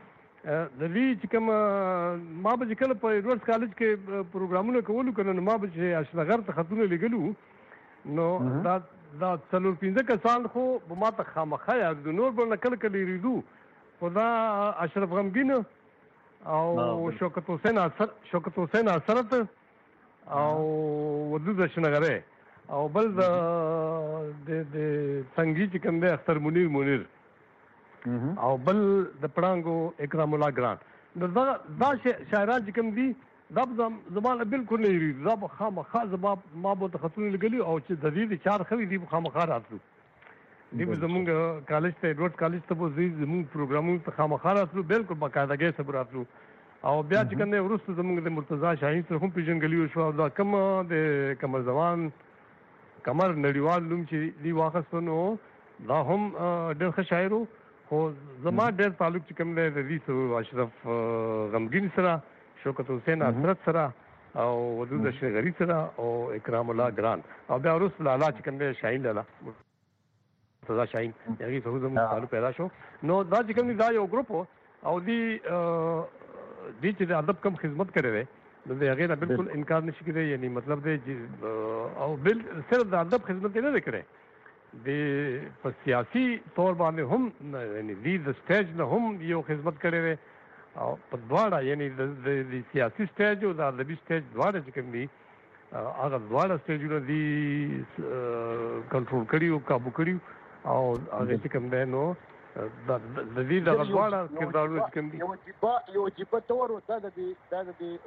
د دې چې کوم ما به کله په یونیورسيټي کالج کې پروګرامونه کولو کنه ما به چې اشرغر ته خطونه لګلو نو دا دا څلور پنځه کسان خو ما ته خامخا یاد دي نور به کله کله ریدو خو دا اشرف غمګین او شوکت حسین اثر شوکت حسین اثرت او ودود شنغره او بل د د څنګه چې کوم دی اختر منیر منیر او بل د پړانګو اکرام الله ګران نو دا دا شاعران چې کوم دي دا زمانه بالکل نه لري دا خامخا زما ما به خطونه لګلی او چې د دې چار خوي دي خامخا راتلو دی زمونږ کالج ته روډ کالج ته به زمونږ پروګرامونه ته خامخا راتلو بالکل باقاعدګۍ سره راتلو او بیا چې کوم ورسته زمونږ د مرتضی شاهین سره هم پیژنګلی شو دا کوم د قمر زمان قمر نړیوال نوم چې دی واخستنو دا هم ډېر ښه شاعر خو زما ډېر تعلق چې کوم دی د دې سره اشرف غمګین سره شوکت حسین حضرت سره او ودود شغری سره او اکرام الله ګران او بیا وروسته لالا چې کوم دی شاهین لالا مرتضی شاهین هغې سره زموږ تعلق پیدا شو نو دا چې کوم دی دا یو ګروپ او دی دې چې د ادب کم خدمت کړی دی نو د هغې نه بالکل انکار نشي کېدی یعنی مطلب دی چې او بل صرف د ادب خدمت یې نه دی کړی د په سیاسي طور باندې هم یعنی دی د سټیج نه هم یو خدمت کړی دی او په دواړه یعنی د سیاسي سټیج او د ادبي سټیج دواړه چې کوم دي هغه دواړه سټیجونه دي کنټرول کړي او قابو کړي او هغه چې کوم دی نو د دې دغه دواړه کردارونه چې کوم دي یو جیبه یو جیبه تور دا د دا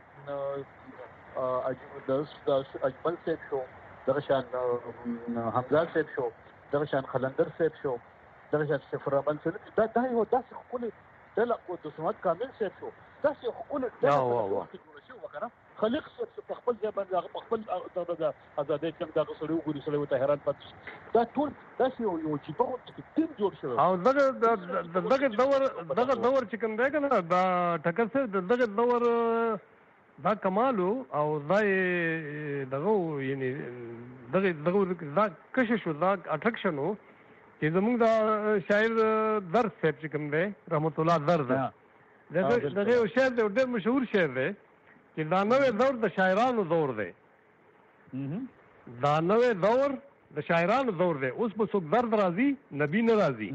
د اجمل صاحب شو دغه شان حمزه صاحب شو دغه شان خلندر صاحب شو دغه شان سفر رحمان صاحب دا دا یو داسې ښکلې ډله او د سمت کامل صاحب شو داسې ښکلې ډله خلیق صاحب په خپل ځای باندې هغه په خپل د ازادۍ څنګه دغه سړی وګوري سړی ورته حیران پاتې شي دا ټول داسې یو یو چې په ټیم جوړ شوی او دغه دغه دور دغه دور چې کوم دی که نه دا ټکر صاحب دغه دور دا کمالو او دا دغه یعنی دغه دغه دا کشش شو دا اټرکشن و چې زموږ د شاعر درد صاحب چې کوم دی رحمت الله درد دغه دغه یو شعر دی ډېر مشهور شعر دی چې دا نوې دور د شاعرانو دور دی دا نوې دور د شاعرانو دور دی اوس به څوک درد راځي نبی نه راځي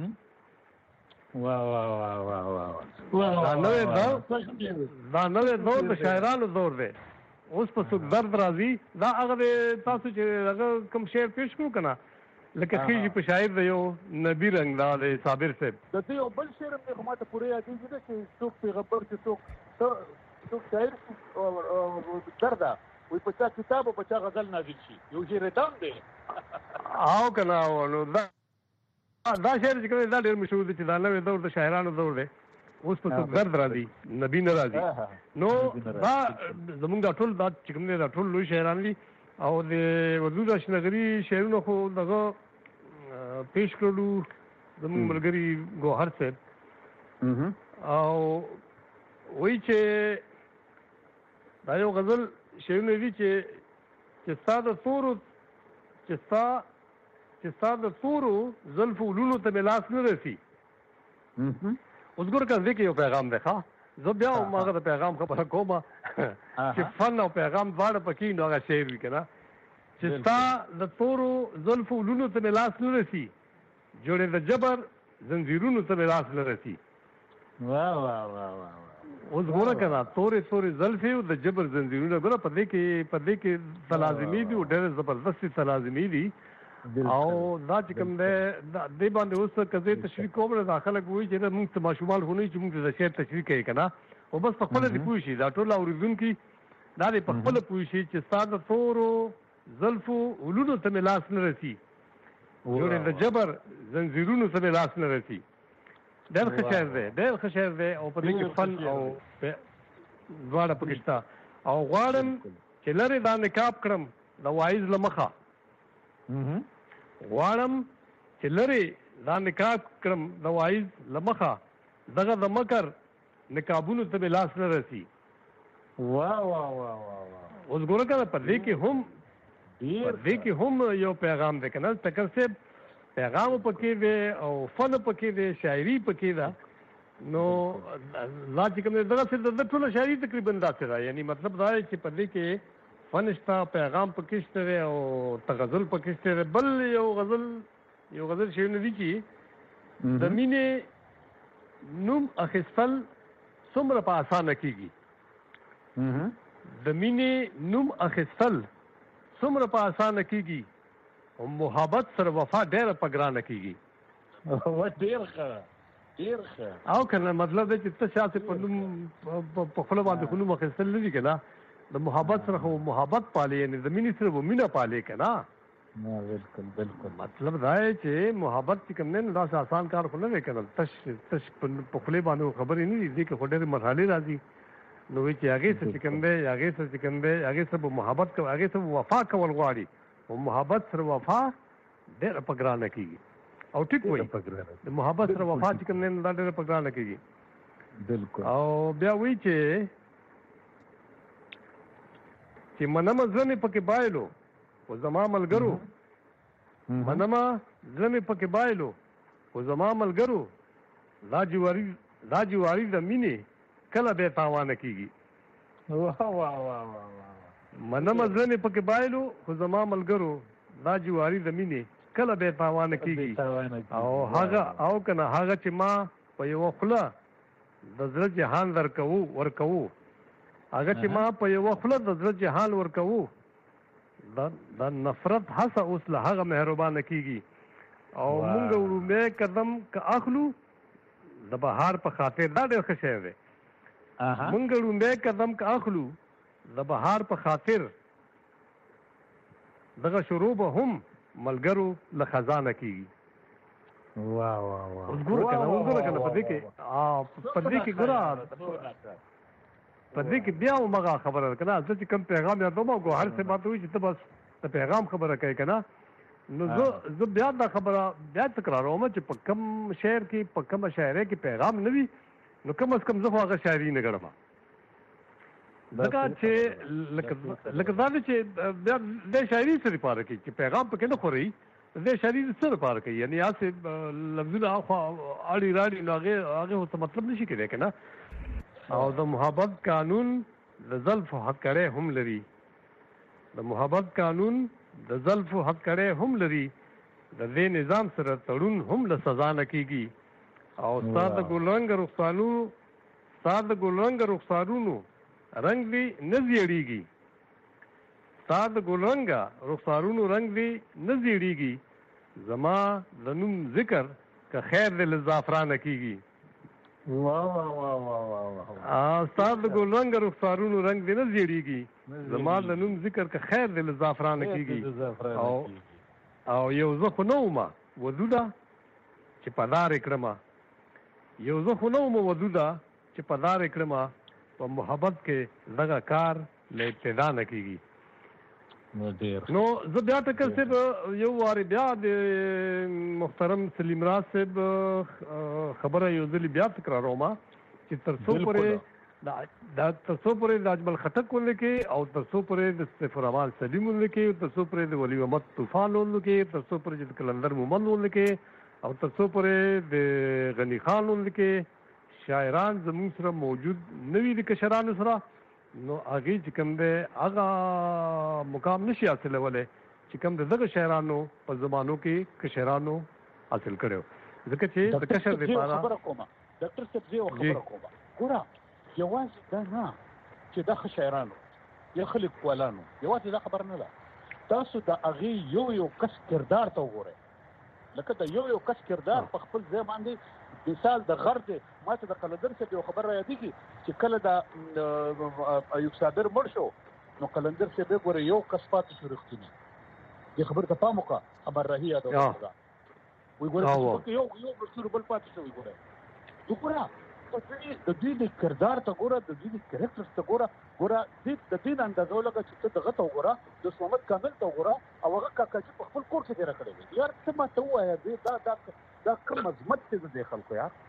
واه واه واه واه واه دا نوې دور دا نوې دور د شاعرانو دور دی اوس په څوک درد راځي دا هغه تاسو چې هغه کوم شعر پیش کړو که نه لکه خیژي په شاعر د یو نبي رنګ دا د صابر صاحب د دې یو بل شعر هم دی خو ما ته پوره یادېږي نه چې څوک پیغمبر چې څوک څوک شاعر درده وایي په چا کتاب او په چا غزل نازل شي یو شعر دام دی او که نه نو دا دا شعر چې کوم دا ډېر مشهور دی چې دا نوې دور د شاعرانو دور دی اوس په څوک درد راځي نبي نه راځي نو دا زمونږ دا ټول دا چې کوم دی دا ټول لوی شاعران دي او د ودود اشنغري شعرونه خو دغه پیش کړلو زمونږ ملګري ګوهر صاحب او وایي چې دا یو غزل شعرونه دي چې چې ستا د تورو چې ستا چې ستا د تورو زلفو ولونو ته مې لاس نه رسي اوس ګوره که دې کې یو پیغام دی ښه زه بیا هم هغه د پیغام خبره کومه چې فن او پیغام دواړه پکې نو هغه شعر وي که نه چې ستا د تورو زلفو ولونو ته مې لاس نه رسي جوړې د جبر زنځیرونو ته مې لاس نه رسي واه واه واه واه اوس ګوره که نه تورې تورې زلفې او د جبر زنځیرونه ګوره په دې کې په دې کې تلازمي دي او ډېرې زبردستې تلازمي دي او دا چې کوم دی دې باندې اوس که زه تشریح کوم نو دا خلک وایي چې موږ ته ماشومان خو نه یو چې موږ ته د شعر تشریح کوي که نه او بس په خپله دې پوه شي دا ټول اورېدونکي دا دې په خپله پوه شي چې ستا د تورو زلفو ولونو ته مې لاس نه رسي جوړې د جبر زنځیرونو ته مې لاس نه رسي ډېر ښه شعر دی ډېر ښه شعر دی او په دې کې فن او دواړه پکې شته او غواړم چې لرې دا نقاب کړم د وایز له مخه غواړم چې لرې دا نقاب کړم د وایز له مخه دغه د مکر نقابونو ته مې لاس نه رسي واه واه واه واه اوس ګوره که نه په دې کې هم په دې کې هم یو پیغام دی که نه ټکر صاحب پیغام پکې دی او فن پکې دی شاعري پکې ده نو لا چې کوم دغه څه د ټول شاعري تقریبا داسې را یعنی مطلب دا چې په دې کې فنشتا پیغام پکشته او تغزل پکشته بل یو غزل یو غزل شعر نه دي چې د مینې نوم اخیستل څومره په اسانه کیږي د مینې نوم اخیستل څومره په اسانه کیږي او محبت سره وفا ډېره په ګرانه کیږي و ډېر ښه ډېر ښه او کنه مطلب دی چې ته شاسې په نوم په خپل باندې خو نوم اخیستل نه دي که نه د محبت سره خو محبت پالې یعنې د مینې سره به مینه پالې که نه بالکل بالکل مطلب دا دی چې محبت چې کوم دی نو داسې آسان کار خو نه دی که نه تش تش په خولې باندې خبرې نه دي دې کې خو ډېرې مرحلې راځي نو وایي چې هغې سره چې کوم دی هغې سره چې کوم دی هغې سره به محبت کو هغې سره به وفا کول غواړي او محبت سره وفا ډېره په ګرانه کېږي او ټیک وایي د محبت سره وفا چې کوم دی نو دا ډېره په ګرانه کېږي بالکل او بیا وایي چې چې منمه زړه مې پکې بایلو خو زما ملګرو منمه زړه مې پکې بایلو خو زما ملګرو دا جواري دا جواري د مینې کله بې تاوانه کېږي واه واه واه واه منمه زړه مې پکې بایلو خو زما ملګرو دا جواري د مینې کله بې تاوانه کېږي او هغه او که نه هغه چې ما په یوه خوله د زړه جهان درکوو ورکوو هغه چې ما په یوه خوله د زړه جهان ورکوو د نفرت هڅه اوس له هغه مهربانه کېږي او مونږ ورومبی قدم که اخلو د بهار په خاطر دا ډېر ښه شی دی مونږ ورومبی قدم که اخلو د بهار په خاطر دغه شروع به هم ملګرو له خزانه کېږي واه واه واه اوس ګوره که نه اوس ګوره که نه په دې کې په دې کې ګوره په دې کې بیا همغه خبره ده که نه زه چې کوم پیغام یادوم او ګوهر صاحب ماته وایي چې ته بس د پیغام خبره کوې که نه نو زه زه بیا دا خبره بیا تکراروم چې په کوم شعر کې په کومه شاعرۍ کې پیغام نه وي نو کم از کم زه خو هغه شاعري نه ګڼم ځکه چې لکه لکه دا دی چې بیا دې شاعري څه دپاره کوي چې پیغام پکې نه خوري دې شاعري څه دپاره کوي یعنې هسې لفظونه اخوا اړي راړي نو هغې هغې ورته مطلب نه شي کېدی که نه او د محبت قانون د زلفو هتکړی هم لري د محبت قانون د زلفو هتکړی هم لري د دې نظام سره تړون هم له سزا نه کېږي او ستا د ګلرنګه رخسارونو ستا د ګلرنګه رخسارونو رنګ دې نه زیړېږي ستا د ګلرنګه رخسارونو رنګ دې نه زیړېږي زما د نوم ذکر که خیر دې له زعفرانه کېږي واه واه واه واه واه ستا د ګلرنګه رخسارونو رنګ دې نه زیړېږي زما د نوم ذکر که خیر دې له زعفرانه کېږي او او یو زه خو نه ومه ودوده چې په لارې کړمه یو زه خو نه ومه ودوده چې په لارې کړمه په محبت کې دغه کار له ابتدا نه کېږي نو زه بیا ټکر صاحب یو وارې بیا د محترم سلیم راز صاحب خبره یو ځلې بیا تکراروم چې تر څو پورې دا تر څو پورې د اجمل خټک ولیکې او تر څو پورې د سیف الرحمن سلیم ولیکې تر څو پورې د ولی محمد طوفان ولیکې تر څو پورې د کلندر مومند ولیکې او تر څو پورې د غني خان ولیکې شاعران زموږ سره موجود نه وي د کشرانو سره نو هغې چې کوم دی هغه مقام نشي حاصلولی چې کوم د دغه شاعرانو په زمانو کې کشرانو حاصل کړی و ځکه چې د کشر دپاره خبره کومه ډاکټر صاحب زه یوه خبره کومه ګوره یوازې دا نه چې دا ښه شاعرانو یا ښه لیکوالانو یوازې دا خبره نه ده تاسو د هغې یو یو کس کردار ته وګورئ لکه د یو یو کس کردار په خپل ځای باندې مثال د غر دی ما ته د قلندر صاحب یو خبر را یادېږي چې کله د ایوب صابر مړ شو نو قلندر صاحب یې ګوره یو کس پاتې شو رښتینی دې خبرې ته پام وکړه خبر راهي یادوه وایي ګوره یو یو مشهور بل پاتې شوی ګوره نو ګوره د دوی د کردار ته ګوره د دوی د کرکټرز ته ګوره ګوره د دې نه اندازه ولګه چې ته دغه ته وګوره د محمد کامل ته وګوره او هغه کاکاجي په خپل کور کې تېره کړې وي یار څه ماته ووایه دا دا دا کوم عظمت دی د دې خلکو یار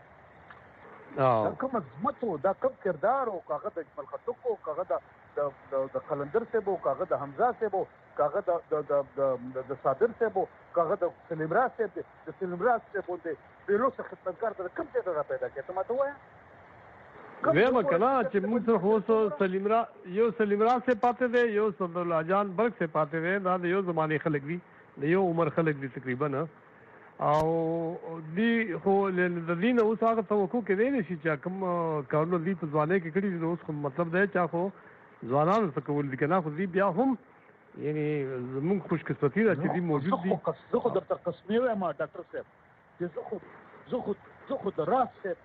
دا کوم عظمت و دا کوم کردار و که هغه د اجمل خټک و که هغه د قلندر صاحب و که هغه د حمزه صاحب و که هغه د صابر صاحب و کاغه د سلیم راز صاحب دی د سلیم راز صاحب باندې بیلوسه خدمتګار ته کوم څه را پیدا کړي ته ماته وایه ویمه که نه چې موږ سره خو اوس سلیم را یو سلیم راز صاحب پاتې دی یو صدرالله جان برګ صاحب پاتې دی دا د یو زمانې خلک دي د یو عمر خلک دي تقریبا او دی خو د دې نه اوس هغه توقع کېدی نه شي چې کوم کارونه دي په ځوانۍ کې کړي دي اوس خو مطلب دی چې خو ځوانانو څه کول دي که نه خو دي بیا هم یعنی زمونږ خوشقسمتي ده چې دي موجود دي زه خو درته قسمي وایم ډاکټر صاحب چې زه خو زه خو زه خو د راز صاحب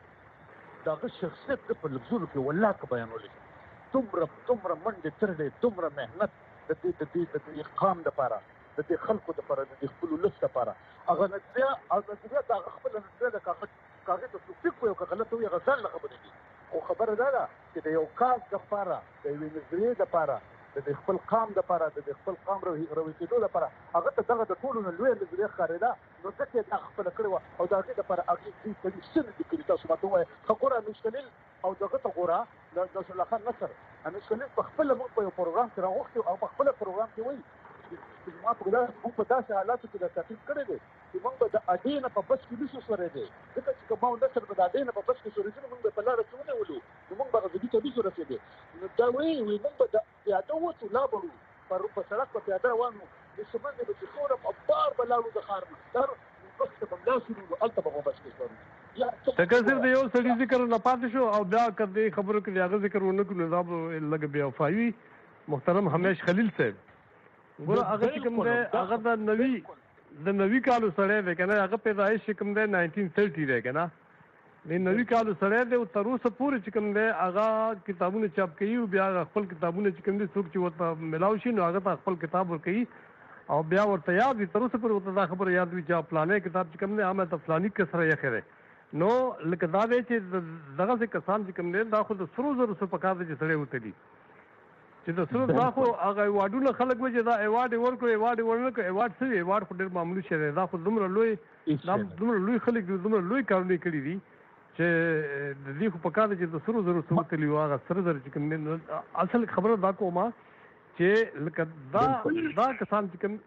د هغه شخصیت ده په لفظونو کې والله که بیانولی دومره دومره منډې ترډې دومره محنت د دې د دې د دې قام دپاره د دې خلکو دپاره د دې خپلو ولس دپاره هغه نظریه او نظریه د هغه خپله نظریه ده که هغې ته څوک وي او که غلطه وي هغه ځان له خبرې دي خو خبره دا ده چې د یو کاز دپاره د یوې نظریې دپاره د دې خپل قام دپاره د دې خپل قام روي کېدو دپاره هغه ته دغه د ټولو نه لویه نظریه ښکارېده نو ځکه یې دا خپله کړې وه او د هغې دپاره هغې دوی کړي څه نه دي کړي تاسو ماته ووایه ښه ګوره امیر خلیل او دغه ته ګوره د نصرالله خان نصر امیر خلیل په خپله موږ په یو پروګرام کې راغوښتي او په خپله پروګرام کې وایي چې زما په ګلان موږ په داسې حالاتو کې دا تعقیب کړی دی چې موږ به د اډې نه په بس کې نشو سورېدی ځکه چې که ما او نصر به د اډې نه په بس کې سورېدي نو موږ به په لاره کې ونیولو نو موږ به غزني ته نشو رسېدی نو دا وایي وایي موږ به د پیاده ووتو لا به وو په سړک په پیاده روان وو د سمند به چې څومره په بار به لاړو د ښار نه دا بس ته به ملا شولو نو هلته به مو بس کې سورو ته که صرف د یو سړي ذکر نه پاتې شو او بیا که دې خبرو کې د هغه ذکر ونه کړو نو دا به لږ بې وفایي محترم همیش خلیل صاحب ګوره هغه چې کوم دی هغه د نوي د نوي کالو سړی دی که نه هغه پیدایش چې کوم دی ناینټین تھرټي دی که نه د نوي کالو سړی دی او تر اوسه پورې چې کوم دی هغه کتابونه چاپ کوي او بیا خپل کتابونه چې کوم دي څوک چې ورته میلاو شي نو هغه ته خپل کتاب ورکوي او بیا ورته یاد وي تر اوسه پورې ورته دا خبره یاد وي چې فلانی کتاب چې کوم دی هغه ته فلاني کس سره یخی دی نو لکه دا دی چې دغسې کسان چې کوم دی دا خو د سرو زرو څه پکار دی چې سړی وتلي چې د سرو دا خو هغه ایوارډونه خلک وایي چې دا ایوارډ یې ورکړو ایوارډ یې ورنه کړو ایوارډ څه وي ایوارډ خو ډېر معمولي شی دی دا خو دومره لوی دا دومره لوی خلک دي دومره لوی کارونه یې کړي دي چې د دې خو پکار دی چې د سرو زرو څه وتلي وو هغه سره زر چې کوم دی اصل خبره دا کومه چې لکه دا دا کسان چې کوم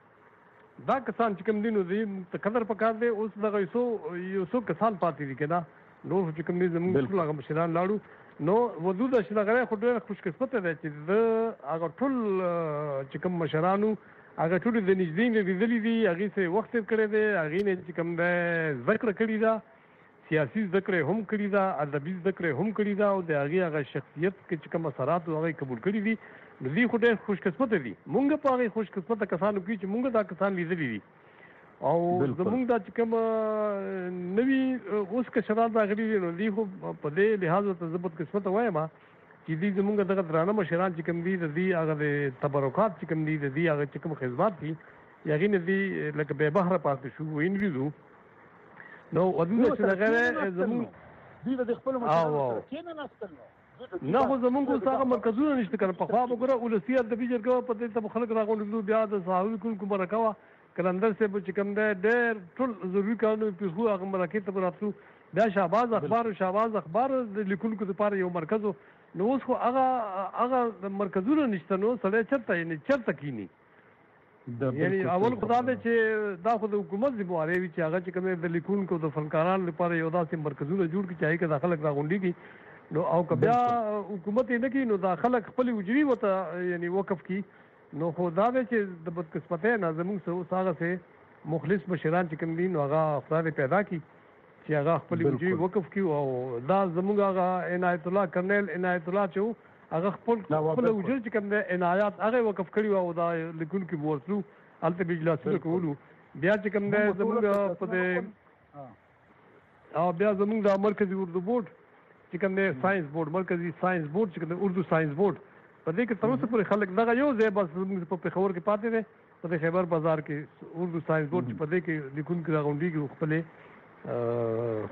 دا کسان چې کوم دي نو دې ته قدر پکار دی اوس دغه یو یو څو کسان پاتې دي که نه نور چې کوم دي زموږ ټول هغه مشران لاړو نو وجود اشرغره خو ډېر خوشقسمته دی چې د هغه ټول چې کوم مشرانو هغه ټول د نږدې نه لیدلي دي هغې سره وخت تېر کړی دی هغې نه چې کوم دی زده کړه کړې ده سیاسي زده کړې هم کړې ده ادبي زده کړې هم کړې ده او د هغې هغه شخصیت کې چې کوم اثرات هغه یې قبول کړي دي نو دوی خو ډېر خوشقسمته دي مونږ په هغې خوشقسمته کسانو کې چې مونږ دا کسان لیدلي دي او زمونږ دا چې کوم نوي اوس کشران راغلي دي نو دوی خو په دې لحاظ ورته زه بدقسمته وایم چې دوی زمونږ دغه درانه مشران چې کوم دي د دوی هغه د تبرکات چې کوم دي د دوی هغه چې کوم خدمات دي هغې نه دوی لکه بې بهره پاتې شو وینریزو نو ودونه چې دغه زمونږ دوی د خپلو مشرانو سره کېناستل نو نه خو زمونږ اوس هغه مرکزونه نشته که نه پخوا به ګوره ولسي ادبي جرګه په دې ته به خلک راغونډېدلو بیا د صحافي کوونکو مرکه وه کلندر صاحب چې کوم دی ډېر ټول ضروري کارونه یې پېښو هغه مرکې ته به راتلو بیا شهباز اخبار شهباز اخبار د لیکونکو دپاره یو مرکز و نو اوس خو هغه هغه مرکزونه نشته نو سړی چېرته یعنې چېرته کښېني یعنې اول خو دا دی چې دا خو د حکومت ذمهواری وي چې هغه چې کوم د لیکونکو د فنکارانو لپاره یو داسې مرکزونه جوړ کړي چې هغې کې دا خلک راغونډېږي نو او که بیا حکومت یې نه کړي نو دا خلک خپلې اجري ورته یعنې وقف کړي نو خو دا دی چې د بدقسمتۍ نه زموږ څه اوس هغسې مخلص مشران چې کوم دي نو هغه خدای پیدا کړي چې هغه خپلې اجري وقف کړي او دا زموږ هغه عنایت الله کرنیل عنایت الله چې و هغه خپل خپله اجري چې کوم دی عنایات هغه یې وقف کړي وو او دا لیکونکي به ورتلو هلته به اجلاسونه کولو بیا چې کوم دی زموږ په دې او بیا زموږ د مرکزي اردو بورډ چې کوم دی ساينس بورډ مرکزي ساينس بورډ چې کوم دی اردو ساينس بورډ په دې کې تر اوسه پورې خلک دغه یو ځای بس زموږ په پېښور کې پاتې دی په دې خیبر بازار کې اردو ساينس بورډ چې په دې کې لیکونکي راغونډېږي خپلې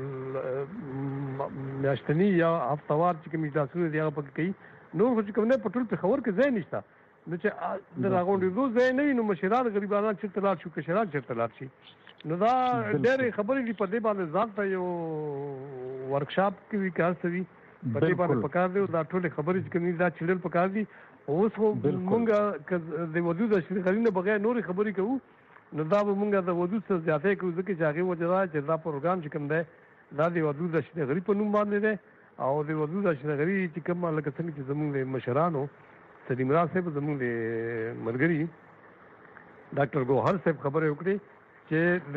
خپل میاشتني یا هفتوار چې کوم اجلاسونه دي هغه پکې کوي نور خو چې کوم دی په ټول پېښور کې ځای نشته نو چې د راغونډېدو ځای نه وي نو مشران غریبانان چېرته لاړ شي کشران چېرته لاړ شي نو دا ډېرې خبرې دي په دې باندې ځان ته یو ورکشاپ کې وي که هر څه وي په دې باندې پکار دی دا ټولې خبرې چې کوم دي دا چلل پکار دي اوس خو مونږ د وجود اشرف غني نه بغیر نورې خبرې کوو نو دا به مونږ د ودود څخه زیاتې کوو ځکه چې هغې وجه دا چې دا پروګرام چې کوم دی دا د ودود اشنغري په نوم باندې دی او د ودود اشنغري چې کوم لکه څنګه چې زمونږ د مشرانو سلیم راز صاحب زمونږ د ملګري ډاکټر ګوهر صاحب خبرې وکړې چې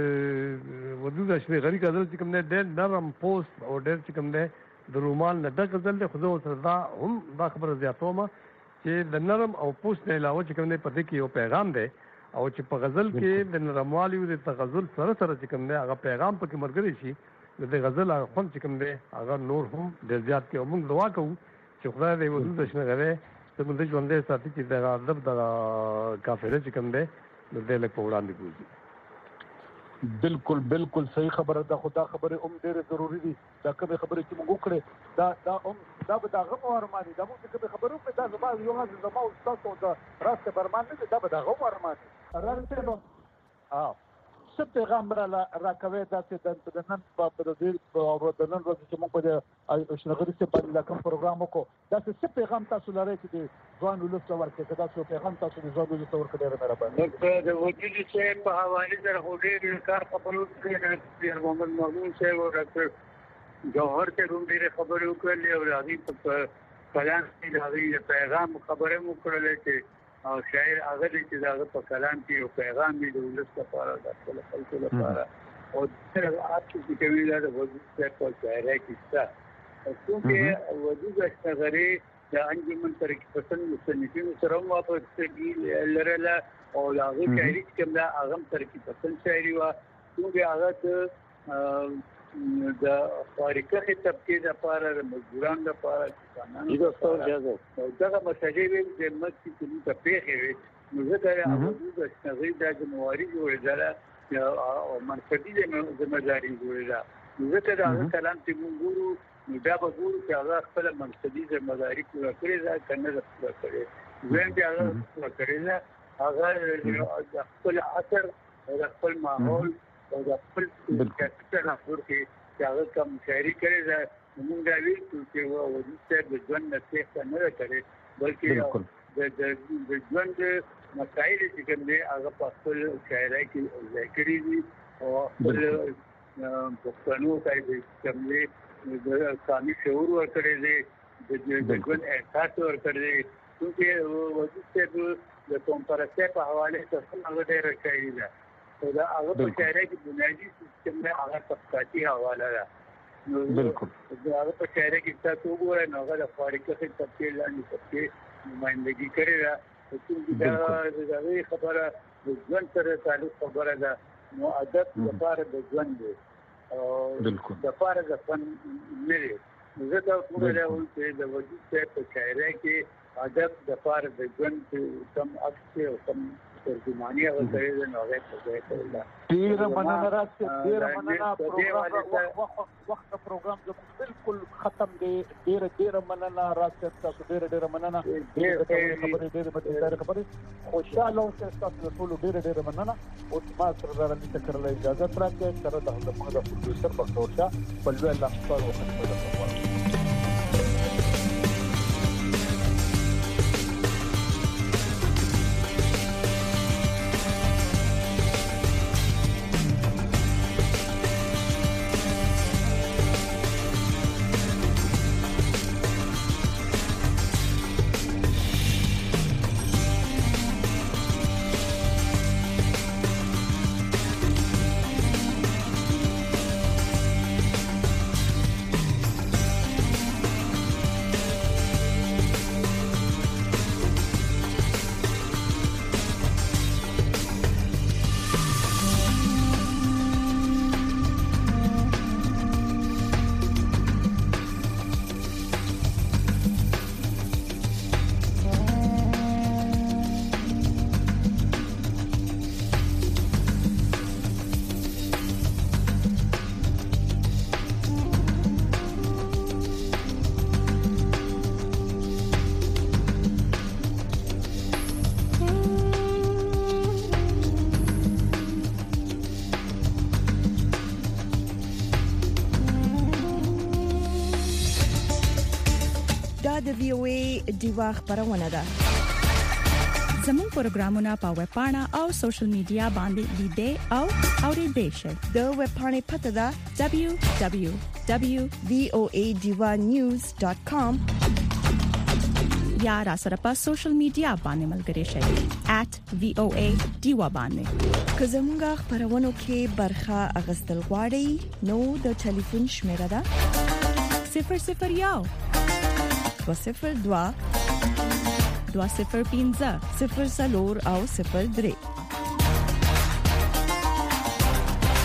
د ودود اشنغري غزل چې کوم دی ډېر نرم پوست او ډېر چې کوم دی د رومال نه ډک غزل دی خو زه ورسره دا هم دا خبره زیاتوم چې د نرم او پوست نه علاوه چې کوم دی په دې کې یو پیغام دی او چې په غزل کې د نرموالي او د تغزل سره سره چې کوم دی هغه پیغام پکې ملګری شي د غزل هغه خوند چې کوم دی هغه نور هم ډېر زیات کړي او موږ دعا کوو چې خدای دې ودود اشنغري زموږ د ژوندی ساتي چې د ادب د کافره چې کوم دی نو دې لږ په وړاندې بوځي. بالکل بالکل صحیح خبره ده خدا خبره هم ډېره ضروری دي دا کومه خبره چې موږ وکړې دا دا هم دا به دغه ورماني دا موږ کومه خبره وکړه دا زما یو غږ زما او تاسو د راسته برمان نه دا به دغه ورماني راځي نو ها څه پیغام را راکوي دا چې د نن په دې او د نن ورځ چې موږ په اشنغري څخه باندې کوم پروګرام وکړو دا څه پیغام تاسو لرئ چې د ځوان ولس ورکړي دا څه پیغام تاسو د ځوان ولس ورکړي ډېر مهرباني د وجود چې په حواله سره هډې کار خبرو کې ډېر محمد محمود صاحب او ډاکټر جوهر ته هم ډېر خبرو کړلې او راغی په کلام کې راغی پیغام خبره مو کړلې چې او شاعر هغه چې دا په کلام کې یو پیغام دی د ولس لپاره د خپل خلکو لپاره او څنګه اته چې کوي دا د وجود څخه په شاعرۍ کې څه او څنګه وجود اشتغري د انجمن ترقی پسند مصنفینو سره واپس کېږي لرله او هغه شاعري کوم دا هغه ترقی پسند شاعري وا څنګه هغه د خارقه طبقه د لپاره د مزدورانو لپاره قانون د څور جزو دا مسلې وي چې مکه کې د پیښې وي نو ځکه هغه د شغې د موارد جوړېدل او منفعتي د ذمہداري جوړېدل نو ځکه دا کلام چې موږ ګورو نو دا به ګورو چې هغه خپل منفعتي ذمہداري پوره کړې ده کنه پوره کړې وین چې هغه پوره کړې ده هغه خپل اثر او خپل ماحول او د خپل کټر نفر کې چې هغه کوم شاعري کړې ده موږ دا ویل چې و وجود ته د ژوند نصیحت نه کړي بلکې د د ژوند مسایل چې کوم دي هغه په خپل شاعرۍ کې ذکر دي او خپل پښتنو ته د کوم دي د قامي شعور ورکړي دي د ژوند احساس ورکړي دي چې وجود ته د کمپارسه په حواله څه هغه ډېر شاعري ده دا هغه په شاعرۍ کې بنیادی سیستم نه هغه طبقاتي حواله ده بالکل دا هغه په شاعرۍ کې تاسو وګورئ نو هغه د خارقه طبقه لاندې طبقه نمائندګي کړې ده چې دا د خبره د ژوند سره تعلق خبره ده نو ادب لپاره د ژوند دی او د لپاره د فن نه دی زه دا کومه راوړم چې د وجود په شاعرۍ کې ادب د لپاره د ژوند کم عکس او کم ترجمانی هغه کوي نو هغه څه کوي ډیر مننه راځي ډیر مننه پروګرام وخت پروګرام زموږ بالکل ختم دی ډیر ډیر مننه راځي تاسو ډیر ډیر مننه ډیر خبرې ډیر ډیر خبرې خوشاله اوسئ تاسو ټول ډیر ډیر مننه او ما سره راځي چې کړل اجازه راکړئ سره د موږ د پروډوسر په توګه په لوی لمسر وکړو د وی او ای دیوا خبرونه ده زموږ پروګرامونه په ویب پاڼه او سوشل میډیا باندې لیدې او اورېدې شئ. د ویب پاڼې پته ده دبليو دبليو دبليو ډاٹ وی او اے ډیوا نیوز ډاٹ کام یا را سره په سوشل میډیا باندې ملګري شئ ایٹ وی او اے ډیوا باندې. که زموږ خبرونو کې برخه اغستل غواړئ نو د ټلیفون شمیره ده صفر صفر یو دو صفر دوا دو صفر پنځه صفر څلور او صفر درې.